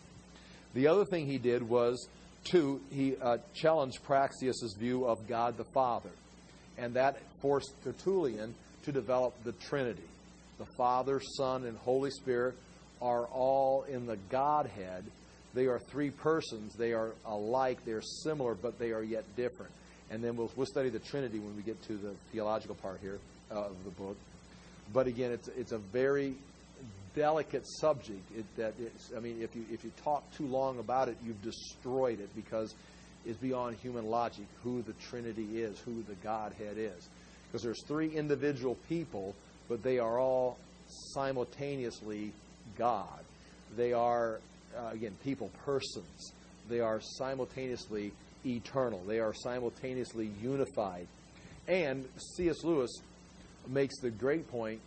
The other thing he did was, two, he uh, challenged Praxeas' view of God the Father. And that forced Tertullian to develop the Trinity. The Father, Son, and Holy Spirit are all in the Godhead. They are three persons. They are alike. They are similar, but they are yet different. And then we'll, we'll study the Trinity when we get to the theological part here uh, of the book. But again, it's it's a very delicate subject. It, that is, I mean, if you if you talk too long about it, you've destroyed it because it's beyond human logic who the Trinity is, who the Godhead is. Because there's three individual people, but they are all simultaneously God. They are, uh, again, people, persons. They are simultaneously eternal. They are simultaneously unified. And C S Lewis makes the great point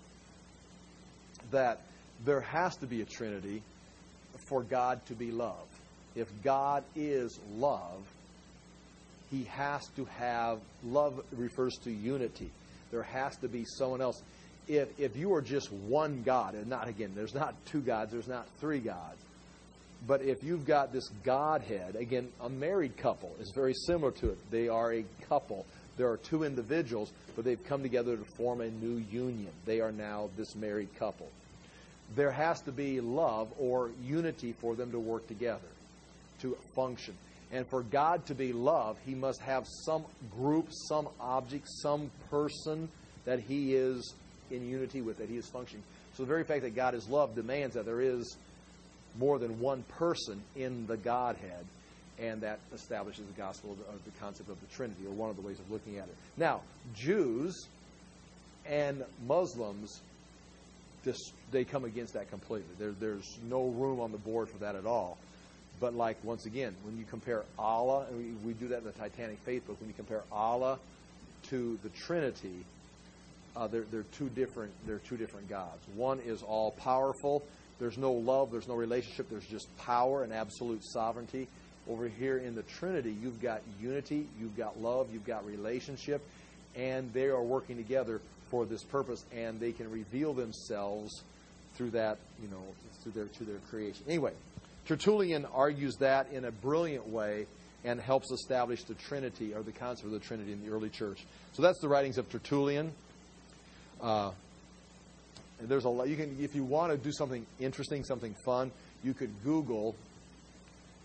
that there has to be a Trinity for God to be love. If God is love, He has to have, love refers to unity. There has to be someone else. If if you are just one God, and not, again, there's not two gods, there's not three gods, but if you've got this Godhead, again, a married couple is very similar to it. They are a couple. There are two individuals, but they've come together to form a new union. They are now this married couple. There has to be love or unity for them to work together, to function. And for God to be love, He must have some group, some object, some person that He is in unity with, that He is functioning. So the very fact that God is love demands that there is more than one person in the Godhead, and that establishes the gospel of the, of the concept of the Trinity, or one of the ways of looking at it. Now, Jews and Muslims, just, they come against that completely. There, there's no room on the board for that at all. But like, once again, when you compare Allah, and we, we do that in the Titanic Faith book, when you compare Allah to the Trinity, uh, they're, they're two different. They're two different gods. One is all powerful. There's no love. There's no relationship. There's just power and absolute sovereignty. Over here in the Trinity, you've got unity, you've got love, you've got relationship, and they are working together for this purpose, and they can reveal themselves through that, you know, through their to their creation. Anyway, Tertullian argues that in a brilliant way and helps establish the Trinity, or the concept of the Trinity, in the early church. So that's the writings of Tertullian. Uh, and there's a lot. You can, if you want to do something interesting, something fun, you could Google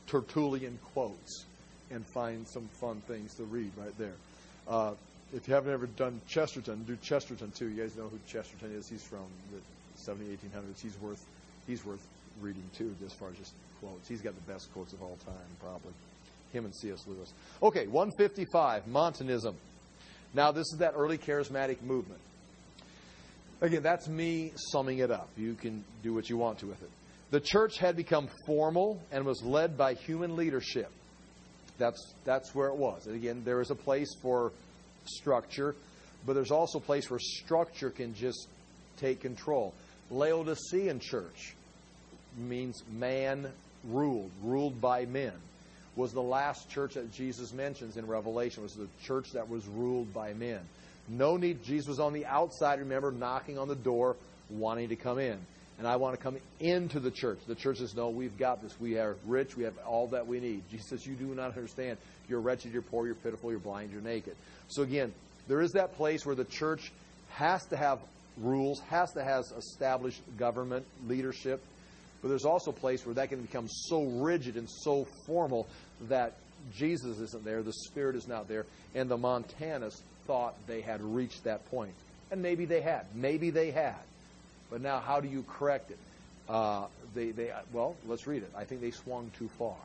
Tertullian quotes and find some fun things to read right there. Uh, if you haven't ever done Chesterton, do Chesterton too. You guys know who Chesterton is. He's from the seventeen hundreds. He's worth he's worth reading too, as far as just quotes. He's got the best quotes of all time, probably. Him and C S Lewis. Okay, one fifty-five, Montanism. Now, this is that early charismatic movement. Again, that's me summing it up. You can do what you want to with it. The church had become formal and was led by human leadership. That's that's where it was. And again, there is a place for structure, but there's also a place where structure can just take control. Laodicean church means man ruled, ruled by men. Was the last church that Jesus mentions in Revelation. Was the church that was ruled by men. No need. Jesus was on the outside, remember, knocking on the door, wanting to come in. And I want to come into the church. The church says, no, we've got this. We are rich. We have all that we need. Jesus says, you do not understand. You're wretched, you're poor, you're pitiful, you're blind, you're naked. So again, there is that place where the church has to have rules, has to have established government, leadership. But there's also a place where that can become so rigid and so formal that Jesus isn't there, the Spirit is not there, and the Montanists thought they had reached that point. And maybe they had. Maybe they had. But now, how do you correct it? Uh, they, they, well, let's read it. I think they swung too far.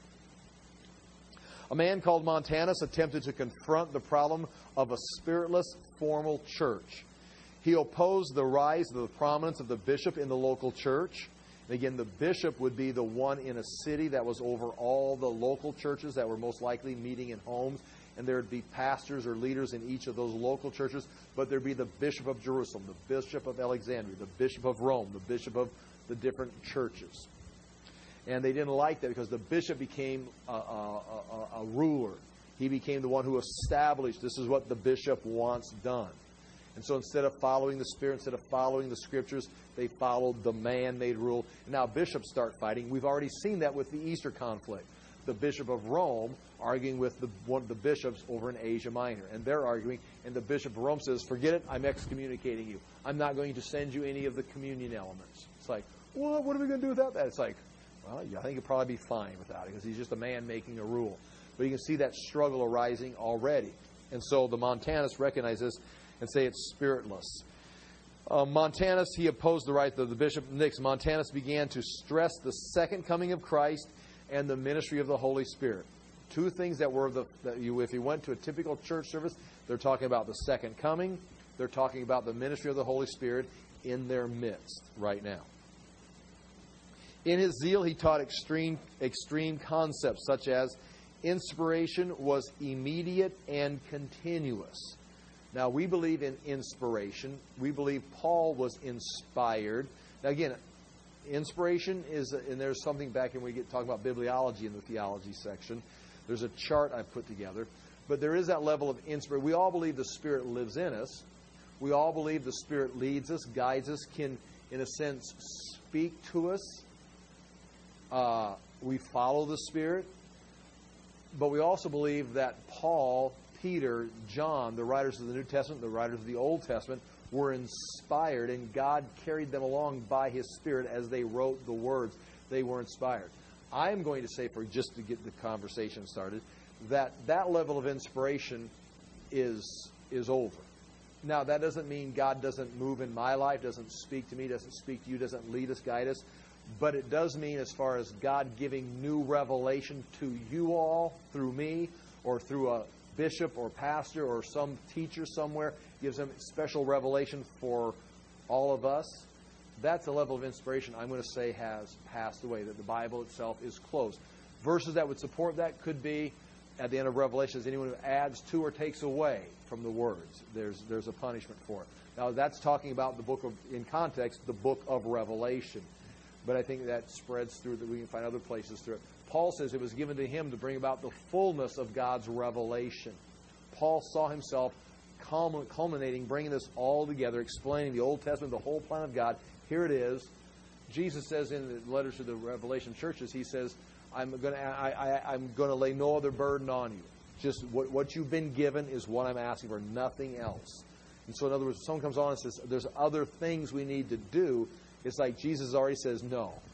A man called Montanus attempted to confront the problem of a spiritless, formal church. He opposed the rise of the prominence of the bishop in the local church. And again, the bishop would be the one in a city that was over all the local churches that were most likely meeting in homes. And there would be pastors or leaders in each of those local churches. But there would be the bishop of Jerusalem, the bishop of Alexandria, the bishop of Rome, the bishop of the different churches. And they didn't like that because the bishop became a, a, a, a ruler. He became the one who established this is what the bishop wants done. And so instead of following the Spirit, instead of following the Scriptures, they followed the man-made rule. And now bishops start fighting. We've already seen that with the Easter conflict. The bishop of Rome arguing with the, one of the bishops over in Asia Minor. And they're arguing. And the bishop of Rome says, forget it, I'm excommunicating you. I'm not going to send you any of the communion elements. It's like, well, what are we going to do without that? It's like, well, I think it'd probably be fine without it because he's just a man making a rule. But you can see that struggle arising already. And so the Montanists recognize this and say it's spiritless. Uh, Montanus, he opposed the right of the bishop. Next, Montanus began to stress the second coming of Christ and the ministry of the Holy Spirit. Two things that were, the that you, if you went to a typical church service, they're talking about the second coming. They're talking about the ministry of the Holy Spirit in their midst right now. In his zeal, he taught extreme, extreme concepts such as inspiration was immediate and continuous. Now, we believe in inspiration. We believe Paul was inspired. Now, again, inspiration is, and there's something back when we get talking about bibliology in the theology section. There's a chart I've put together. But there is that level of inspiration. We all believe the Spirit lives in us. We all believe the Spirit leads us, guides us, can, in a sense, speak to us. Uh, we follow the Spirit. But we also believe that Paul, Peter, John, the writers of the New Testament, the writers of the Old Testament, were inspired, and God carried them along by His Spirit as they wrote the words. They were inspired. I am going to say, for just to get the conversation started, that that level of inspiration is is over. Now, that doesn't mean God doesn't move in my life, doesn't speak to me, doesn't speak to you, doesn't lead us, guide us. But it does mean as far as God giving new revelation to you all through me or through a bishop or pastor or some teacher somewhere, gives them special revelation for all of us. That's a level of inspiration I'm going to say has passed away, that the Bible itself is closed. Verses that would support that could be at the end of Revelation, as anyone who adds to or takes away from the words, there's there's a punishment for it. Now, that's talking about the book of, in context, the book of Revelation. But I think that spreads through, that we can find other places through it. Paul says it was given to him to bring about the fullness of God's revelation. Paul saw himself culminating, bringing this all together, explaining the Old Testament, the whole plan of God. Here it is. Jesus says in the letters to the Revelation churches, he says, I'm going to I, I, I'm going to lay no other burden on you. Just what, what you've been given is what I'm asking for, nothing else. And so in other words, if someone comes on and says, there's other things we need to do, it's like Jesus already says, no.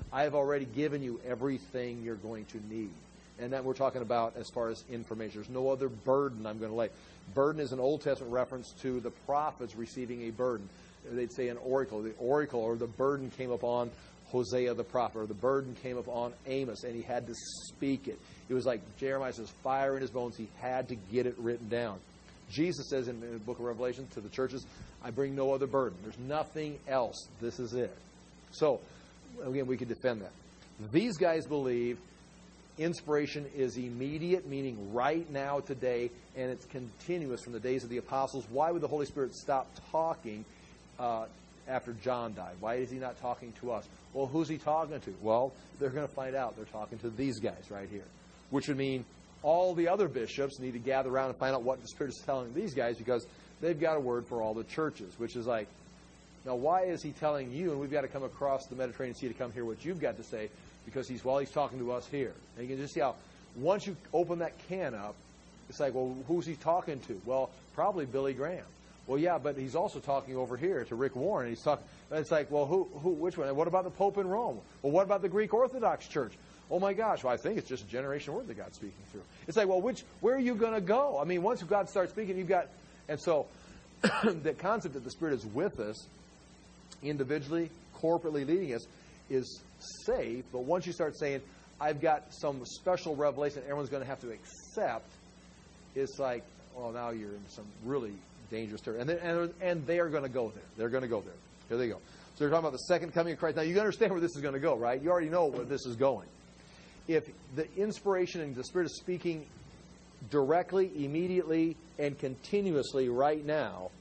I have already given you everything you're going to need. And that we're talking about as far as information. There's no other burden I'm going to lay. Burden is an Old Testament reference to the prophets receiving a burden. They'd say an oracle. The oracle or the burden came upon Hosea the prophet, or the burden came upon Amos, and he had to speak it. It was like Jeremiah says, fire in his bones. He had to get it written down. Jesus says in the book of Revelation to the churches, I bring no other burden. There's nothing else. This is it. So, again, we could defend that. These guys believe inspiration is immediate, meaning right now, today, and it's continuous from the days of the apostles. Why would the Holy Spirit stop talking uh, after John died? Why is he not talking to us? Well, who's he talking to? Well, they're going to find out. They're talking to these guys right here, which would mean all the other bishops need to gather around and find out what the Spirit is telling these guys, because they've got a word for all the churches, which is like, now why is he telling you, and we've got to come across the Mediterranean Sea to come hear what you've got to say? Because he's, well, he's talking to us here. And you can just see how once you open that can up, it's like, well, who's he talking to? Well, probably Billy Graham. Well, yeah, but he's also talking over here to Rick Warren. He's talking. It's like, well, who, who, which one? And what about the Pope in Rome? Well, what about the Greek Orthodox Church? Oh my gosh! Well, I think it's just a generation word that God's speaking through. It's like, well, which, where are you going to go? I mean, once God starts speaking, you've got, and so the concept that the Spirit is with us, individually, corporately leading us, is safe. But once you start saying, I've got some special revelation everyone's going to have to accept, it's like, well, now you're in some really dangerous territory. And, and, and they are going to go there. They're going to go there. Here they go. So they're talking about the second coming of Christ. Now, you understand where this is going to go, right? You already know where this is going. If the inspiration and the Spirit is speaking directly, immediately, and continuously right now,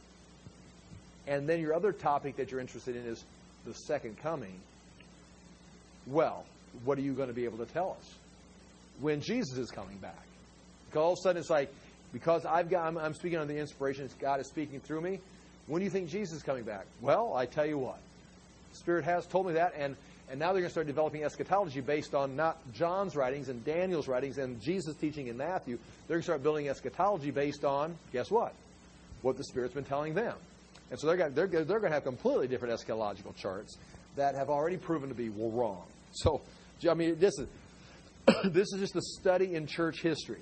and then your other topic that you're interested in is the second coming, well, what are you going to be able to tell us when Jesus is coming back? Because all of a sudden it's like, because I've got, I'm, I'm speaking on the inspiration, God is speaking through me. When do you think Jesus is coming back? Well, I tell you what, the Spirit has told me that, and, and now they're going to start developing eschatology based on not John's writings and Daniel's writings and Jesus' teaching in Matthew. They're going to start building eschatology based on, guess what? What the Spirit's been telling them. And so they're going, they're, they're going to have completely different eschatological charts that have already proven to be well, wrong. So, I mean, this is this is just a study in church history.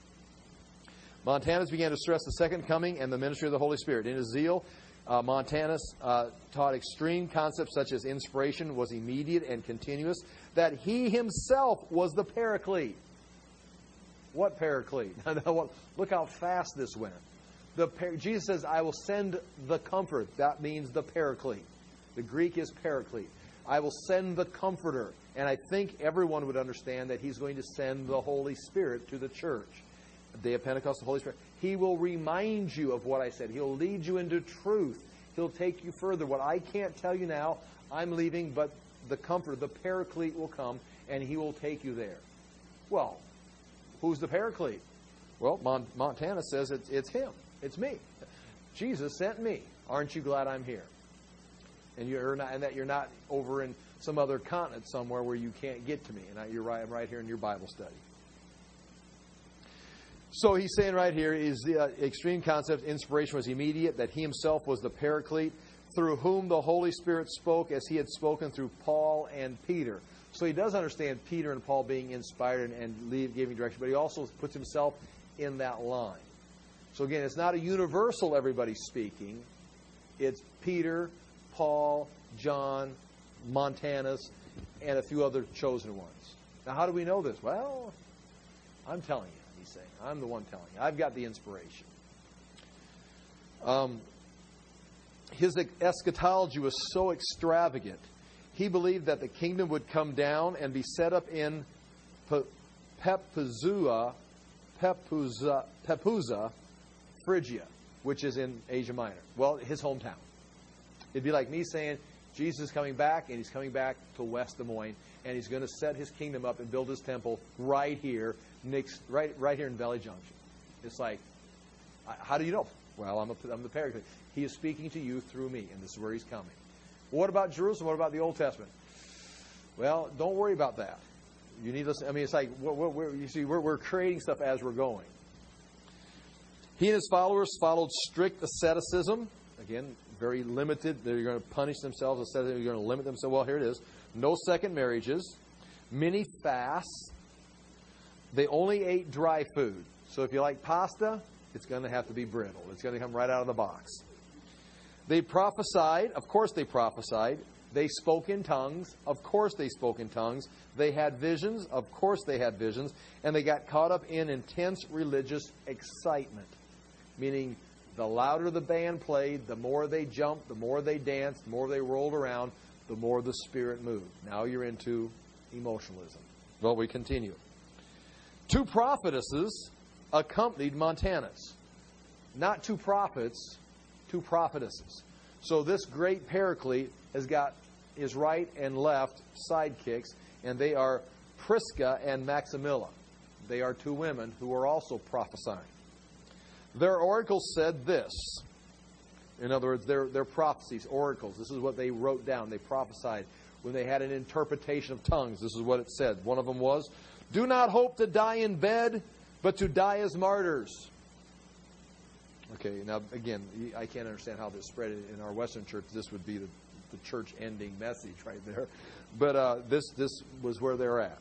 Montanus began to stress the second coming and the ministry of the Holy Spirit. In his zeal, uh, Montanus uh, taught extreme concepts such as inspiration was immediate and continuous, that he himself was the Paraclete. What Paraclete? Look how fast this went. The Jesus says, I will send the Comfort. That means the Paraclete. The Greek is Paraclete. I will send the Comforter. And I think everyone would understand that he's going to send the Holy Spirit to the church. The day of Pentecost, the Holy Spirit. He will remind you of what I said. He'll lead you into truth. He'll take you further. What I can't tell you now, I'm leaving, but the Comforter, the Paraclete will come, and he will take you there. Well, who's the Paraclete? Well, Mont- Montana says it's, it's him. It's me. Jesus sent me. Aren't you glad I'm here? And you're not, and that you're not over in some other continent somewhere where you can't get to me. And I, you're right. I'm right here in your Bible study. So he's saying right here is the uh, extreme concept. Inspiration was immediate. That he himself was the Paraclete, through whom the Holy Spirit spoke as he had spoken through Paul and Peter. So he does understand Peter and Paul being inspired and, and lead, giving direction, but he also puts himself in that line. So again, it's not a universal everybody speaking. It's Peter, Paul, John, Montanus, and a few other chosen ones. Now, how do we know this? Well, I'm telling you, he's saying. I'm the one telling you. I've got the inspiration. Um, his eschatology was so extravagant. He believed that the kingdom would come down and be set up in Pepuza, Pepuza, Pepuza, Phrygia, which is in Asia Minor. Well, his hometown. It'd be like me saying, Jesus is coming back, and he's coming back to West Des Moines, and he's going to set his kingdom up and build his temple right here, next, right, right here in Valley Junction. It's like, how do you know? Well, I'm, a, I'm the Paraclete. He is speaking to you through me, and this is where he's coming. What about Jerusalem? What about the Old Testament? Well, don't worry about that. You need to listen. I mean, it's like, we're, we're, you see, we're, we're creating stuff as we're going. He and his followers followed strict asceticism. Again, very limited. They're going to punish themselves. They're going to limit themselves. Well, here it is. no second marriages, many fasts. They only ate dry food. So if you like pasta, it's going to have to be brittle. It's going to come right out of the box. They prophesied. Of course they prophesied. They spoke in tongues. Of course they spoke in tongues. They had visions. Of course they had visions. And they got caught up in intense religious excitement. Meaning, the louder the band played, the more they jumped, the more they danced, the more they rolled around, the more the Spirit moved. Now you're into emotionalism. Well, we continue. Two prophetesses accompanied Montanus. Not two prophets, two prophetesses. So this great paraclete has got his right and left sidekicks, and they are Prisca and Maximilla. They are two women who are also prophesying. Their oracles said this. In other words, their, their prophecies, oracles. This is what they wrote down. They prophesied. When they had an interpretation of tongues, this is what it said. One of them was, "Do not hope to die in bed, but to die as martyrs." Okay, now again, I can't understand how this spread in our Western church. This would be the, the church ending message right there. But uh, this, this was where they're at.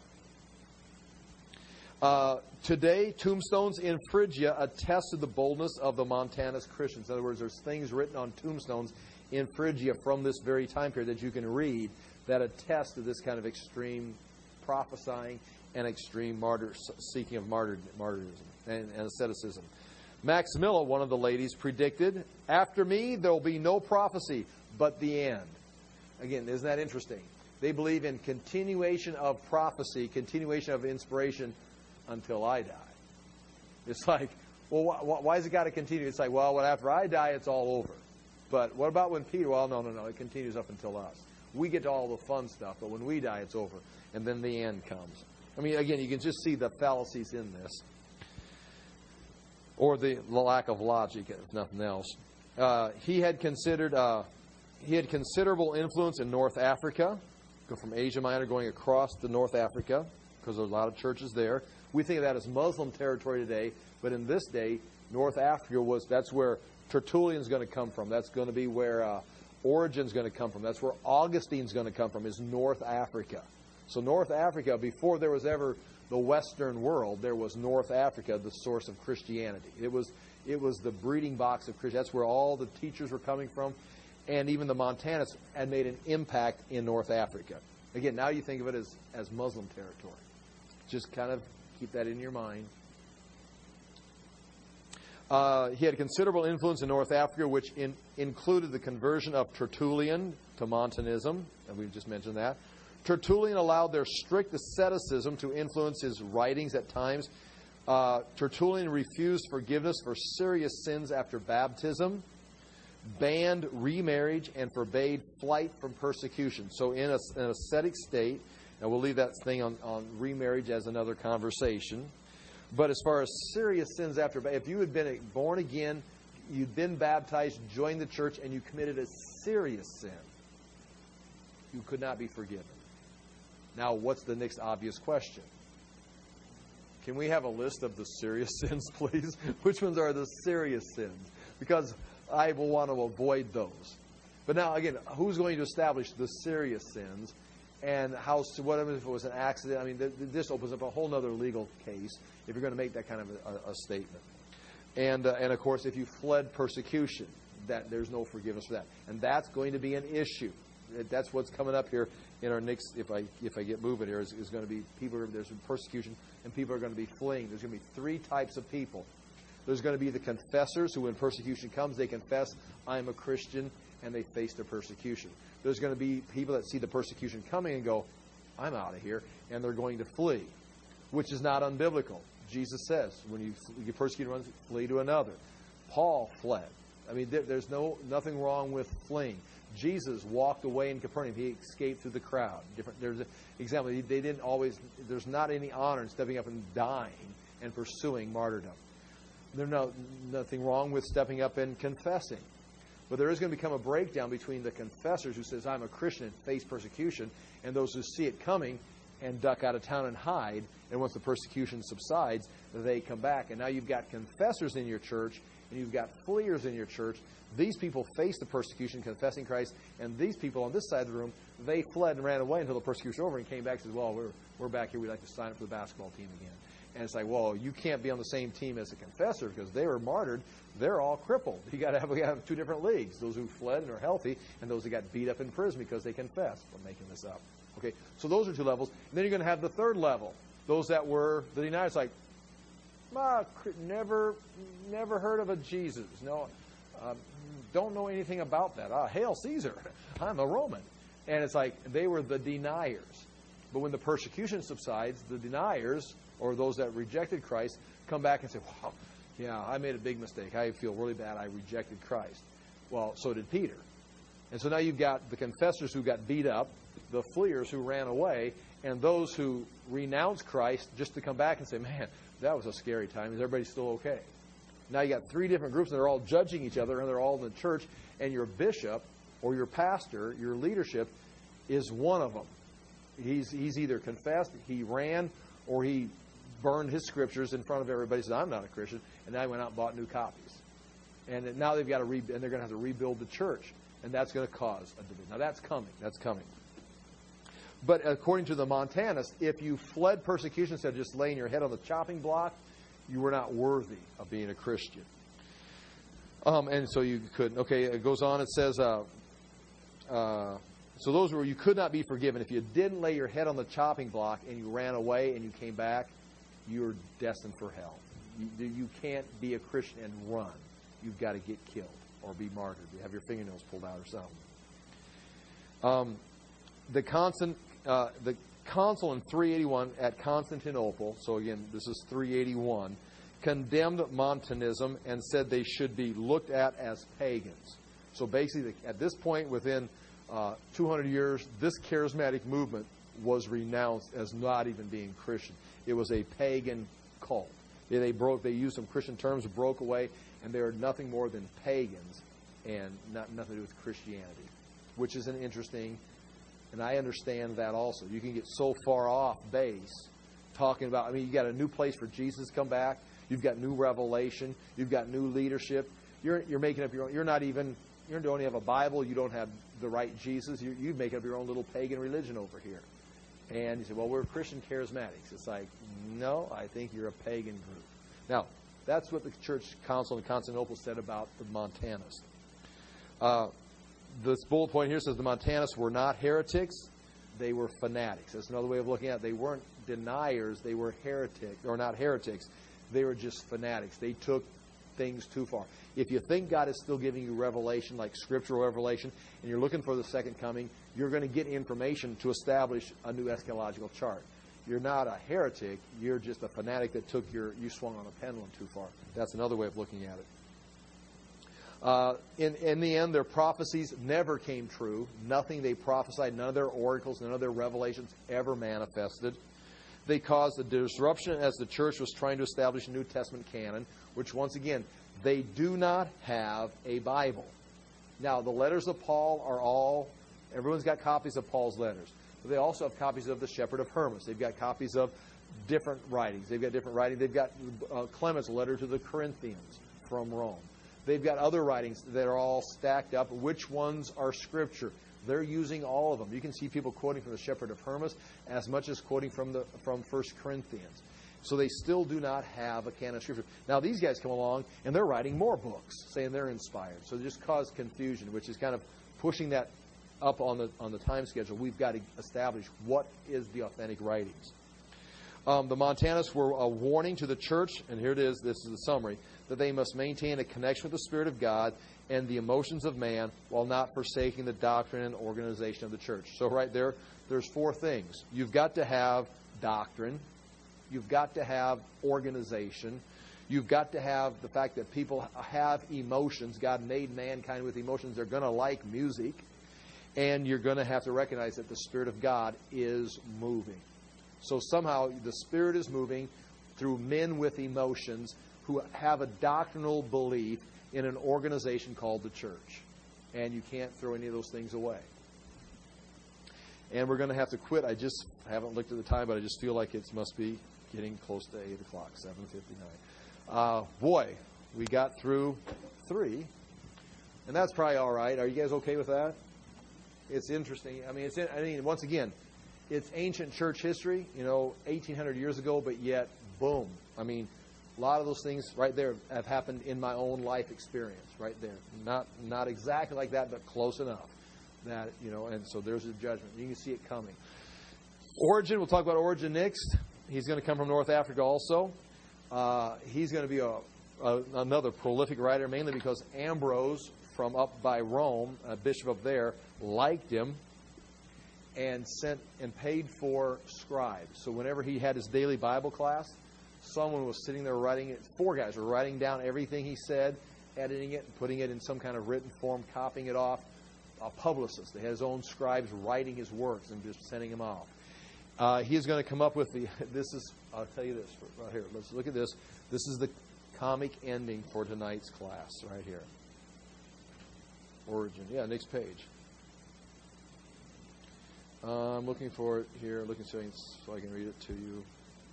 Uh, today, tombstones in Phrygia attest to the boldness of the Montanus Christians. In other words, there's things written on tombstones in Phrygia from this very time period that you can read that attest to this kind of extreme prophesying and extreme martyr, seeking of martyr, martyrdom and, and asceticism. Maximilla, one of the ladies, predicted, "After me there will be no prophecy, but the end." Again, isn't that interesting? They believe in continuation of prophecy, continuation of inspiration until I die. It's like, well, wh- why has it got to continue? It's like, well, after I die, it's all over. But what about when Peter? Well, no, no, no. It continues up until us. We get to all the fun stuff, but when we die, it's over. And then the end comes. I mean, again, you can just see the fallacies in this. Or the lack of logic, if nothing else. Uh, he had considered, uh, he had considerable influence in North Africa. Go from Asia Minor going across to North Africa, because there's a lot of churches there. We think of that as Muslim territory today, but in this day, North Africa was, that's where Tertullian's going to come from. That's going to be where uh, Origen's going to come from. That's where Augustine's going to come from, is North Africa. So North Africa, before there was ever the Western world, there was North Africa, the source of Christianity. It was it was the breeding box of Christianity. That's where all the teachers were coming from. And even the Montanus had made an impact in North Africa. Again, now you think of it as, as Muslim territory. Just kind of keep that in your mind. Uh, he had considerable influence in North Africa, which in, included the conversion of Tertullian to Montanism, and we've just mentioned that. Tertullian allowed their strict asceticism to influence his writings at times. Uh, Tertullian refused forgiveness for serious sins after baptism, banned remarriage, and forbade flight from persecution. So in a, an ascetic state, and we'll leave that thing on, on remarriage as another conversation. But as far as serious sins after, if you had been born again, you'd been baptized, joined the church, and you committed a serious sin, you could not be forgiven. Now, what's the next obvious question? Can we have a list of the serious sins, please? Which ones are the serious sins? Because I will want to avoid those. But now, again, who's going to establish the serious sins? And how? What if it was an accident? I mean, this opens up a whole other legal case if you're going to make that kind of a, a statement. And uh, and of course, if you fled persecution, that there's no forgiveness for that, and that's going to be an issue. That's what's coming up here in our next. If I if I get moving here, is, is going to be people. Are, there's persecution, and people are going to be fleeing. There's going to be three types of people. There's going to be the confessors who, when persecution comes, they confess, "I am a Christian," and they face their persecution. There's going to be people that see the persecution coming and go, "I'm out of here," and they're going to flee, which is not unbiblical. Jesus says, when you you persecute one, flee to another. Paul fled. I mean, there, there's no nothing wrong with fleeing. Jesus walked away in Capernaum. He escaped through the crowd. Different. There's an example. They didn't always. There's not any honor in stepping up and dying and pursuing martyrdom. There's no nothing wrong with stepping up and confessing. But there is going to become a breakdown between the confessors who says, "I'm a Christian," and face persecution, and those who see it coming and duck out of town and hide. And once the persecution subsides, they come back. And now you've got confessors in your church, and you've got fleers in your church. These people faced the persecution, confessing Christ, and these people on this side of the room, they fled and ran away until the persecution was over and came back and said, well, we're, we're back here. We'd like to sign up for the basketball team again. And it's like, well, you can't be on the same team as a confessor because they were martyred. They're all crippled. You got to have, we have two different leagues, those who fled and are healthy, and those who got beat up in prison because they confessed. I'm making this up. Okay, so those are two levels. And then you're going to have the third level, those that were the deniers, like, ah, never, never heard of a Jesus. No, um, don't know anything about that. Ah, hail Caesar. I'm a Roman. And it's like they were the deniers. But when the persecution subsides, the deniers, or those that rejected Christ, come back and say, wow, yeah, I made a big mistake. I feel really bad. I rejected Christ. Well, so did Peter. And so now you've got the confessors who got beat up, the fleers who ran away, and those who renounced Christ just to come back and say, man, that was a scary time. Is everybody still okay? Now you got three different groups, and they're all judging each other, and they're all in the church, and your bishop or your pastor, your leadership, is one of them. He's, he's either confessed, he ran, or he burned his scriptures in front of everybody, said, I'm not a Christian, and now he went out and bought new copies. And now they've got to re- and they're going to have to rebuild the church, and that's going to cause a division. Now that's coming. That's coming. But according to the Montanist, if you fled persecution instead of just laying your head on the chopping block, you were not worthy of being a Christian. Um, and so you couldn't. Okay, it goes on. It says, uh, uh, so those were, you could not be forgiven. If you didn't lay your head on the chopping block and you ran away and you came back, you're destined for hell. You, you can't be a Christian and run. You've got to get killed or be martyred. You have your fingernails pulled out or something. Um, the constant, uh, the consul in three eighty-one at Constantinople, so again, this is three eighty-one, condemned Montanism and said they should be looked at as pagans. So basically, at this point, within uh, two hundred years, this charismatic movement was renounced as not even being Christian. It was a pagan cult. They broke. They used some Christian terms, broke away, and they are nothing more than pagans and not, nothing to do with Christianity, which is an interesting, and I understand that also. You can get so far off base talking about, I mean, you got a new place for Jesus to come back. You've got new revelation. You've got new leadership. You're you're making up your own. You're not even, you don't even have a Bible. You don't have the right Jesus. You you make up your own little pagan religion over here. And you say, well, we're Christian charismatics. It's like, no, I think you're a pagan group. Now, that's what the church council in Constantinople said about the Montanists. Uh, this bullet point here says the Montanists were not heretics. They were fanatics. That's another way of looking at it. They weren't deniers. They were heretics, or not heretics. They were just fanatics. They took things too far. If you think God is still giving you revelation, like scriptural revelation, and you're looking for the second coming, you're going to get information to establish a new eschatological chart. You're not a heretic. You're just a fanatic that took your, you swung on a pendulum too far. That's another way of looking at it. Uh, in, in the end, their prophecies never came true. Nothing they prophesied, none of their oracles, none of their revelations ever manifested. They caused a disruption as the church was trying to establish a New Testament canon, which, once again, they do not have a Bible. Now, the letters of Paul are all, everyone's got copies of Paul's letters. But they also have copies of the Shepherd of Hermas. They've got copies of different writings. They've got different writings. They've got uh, Clement's letter to the Corinthians from Rome. They've got other writings that are all stacked up. Which ones are Scripture? They're using all of them. You can see people quoting from the Shepherd of Hermas as much as quoting from the from First Corinthians. So they still do not have a canon of Scripture. Now these guys come along and they're writing more books, saying they're inspired. So they just cause confusion, which is kind of pushing that up on the on the time schedule. We've got to establish what is the authentic writings. Um, the Montanists were a warning to the church, and here it is, this is the summary, that they must maintain a connection with the Spirit of God and the emotions of man while not forsaking the doctrine and organization of the church. So right there, there's four things. You've got to have doctrine. You've got to have organization. You've got to have the fact that people have emotions. God made mankind with emotions. They're going to like music. And you're going to have to recognize that the Spirit of God is moving. So somehow the Spirit is moving through men with emotions who have a doctrinal belief in an organization called the church. And you can't throw any of those things away. And we're going to have to quit. I just haven't looked at the time, but I just feel like it must be getting close to eight o'clock, seven fifty-nine. Uh, boy, we got through three. And that's probably all right. Are you guys okay with that? It's interesting. I mean, it's. I mean, once again, it's ancient church history, you know, eighteen hundred years ago, but yet, boom. I mean, a lot of those things right there have happened in my own life experience, right there. Not not exactly like that, but close enough. That, you know, and so there's a judgment. You can see it coming. Origen, we'll talk about Origen next. He's going to come from North Africa also. Uh, he's going to be a, a, another prolific writer, mainly because Ambrose from up by Rome, a bishop up there, liked him and sent and paid for scribes. So whenever he had his daily Bible class, someone was sitting there writing it. Four guys were writing down everything he said, editing it, and putting it in some kind of written form, copying it off. A publicist. They had his own scribes writing his works and just sending them off. Uh, he is going to come up with the, this is, I'll tell you this right here. Let's look at this. This is the comic ending for tonight's class right here. Origen. Yeah, next page. Uh, I'm looking for it here, looking so I can read it to you.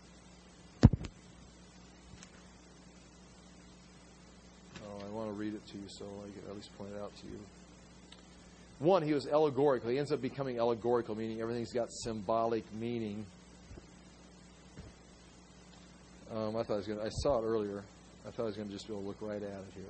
Oh, I want to read it to you so I can at least point it out to you. One, he was allegorical. He ends up becoming allegorical, meaning everything's got symbolic meaning. Um, I thought I was going. I saw it earlier. I thought I was going to just be able to look right at it here.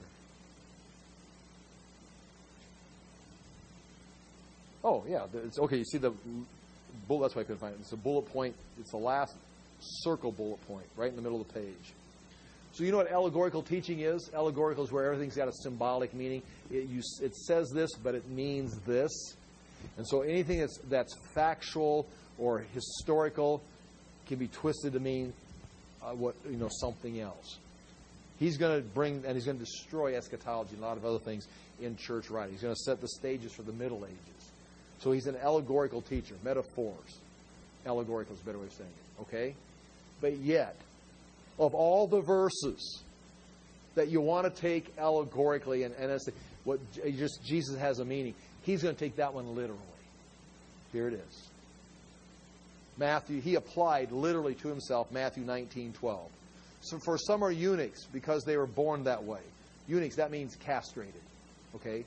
Oh yeah, it's okay. You see the bullet. That's why I couldn't find it. It's a bullet point. It's the last circle bullet point, right in the middle of the page. So you know what allegorical teaching is? Allegorical is where everything's got a symbolic meaning. It, you, it says this, but it means this. And so anything that's, that's factual or historical can be twisted to mean uh, what you know something else. He's going to bring, and he's going to destroy eschatology and a lot of other things in church writing. He's going to set the stages for the Middle Ages. So he's an allegorical teacher, metaphors. Allegorical is a better way of saying it, okay? But yet, of all the verses that you want to take allegorically, and, and as what just Jesus has a meaning, he's going to take that one literally. Here it is. Matthew, he applied literally to himself Matthew nineteen twelve. So for some are eunuchs because they were born that way. Eunuchs, that means castrated. Okay?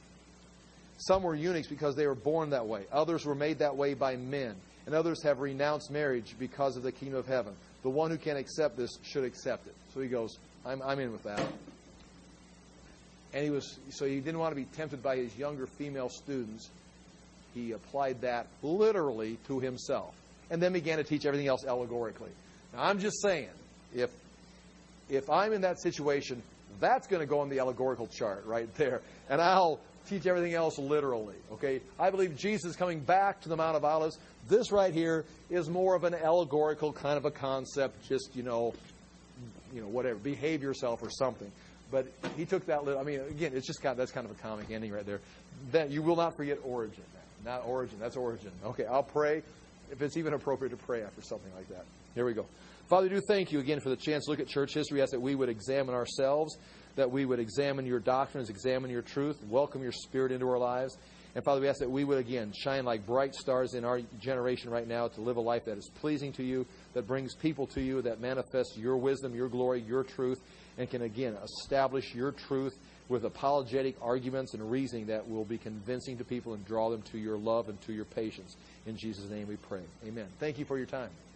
Some were eunuchs because they were born that way. Others were made that way by men. And others have renounced marriage because of the kingdom of heaven. The one who can accept this should accept it. So he goes, I'm, I'm in with that. And he was, so he didn't want to be tempted by his younger female students. He applied that literally to himself. And then began to teach everything else allegorically. Now, I'm just saying, if if I'm in that situation, that's going to go on the allegorical chart right there. And I'll teach everything else literally. Okay? I believe Jesus is coming back to the Mount of Olives. This right here is more of an allegorical kind of a concept. Just, you know, you know, whatever. Behave yourself or something. But he took that. I mean, again, it's just kind of, that's kind of a comic ending right there. That you will not forget Origen. Not Origin. That's Origen. Okay, I'll pray if it's even appropriate to pray after something like that. Here we go. Father, we do thank you again for the chance to look at church history. We ask that we would examine ourselves, that we would examine your doctrines, examine your truth, welcome your Spirit into our lives. And Father, we ask that we would, again, shine like bright stars in our generation right now to live a life that is pleasing to you, that brings people to you, that manifests your wisdom, your glory, your truth, and can, again, establish your truth with apologetic arguments and reasoning that will be convincing to people and draw them to your love and to your patience. In Jesus' name we pray. Amen. Thank you for your time.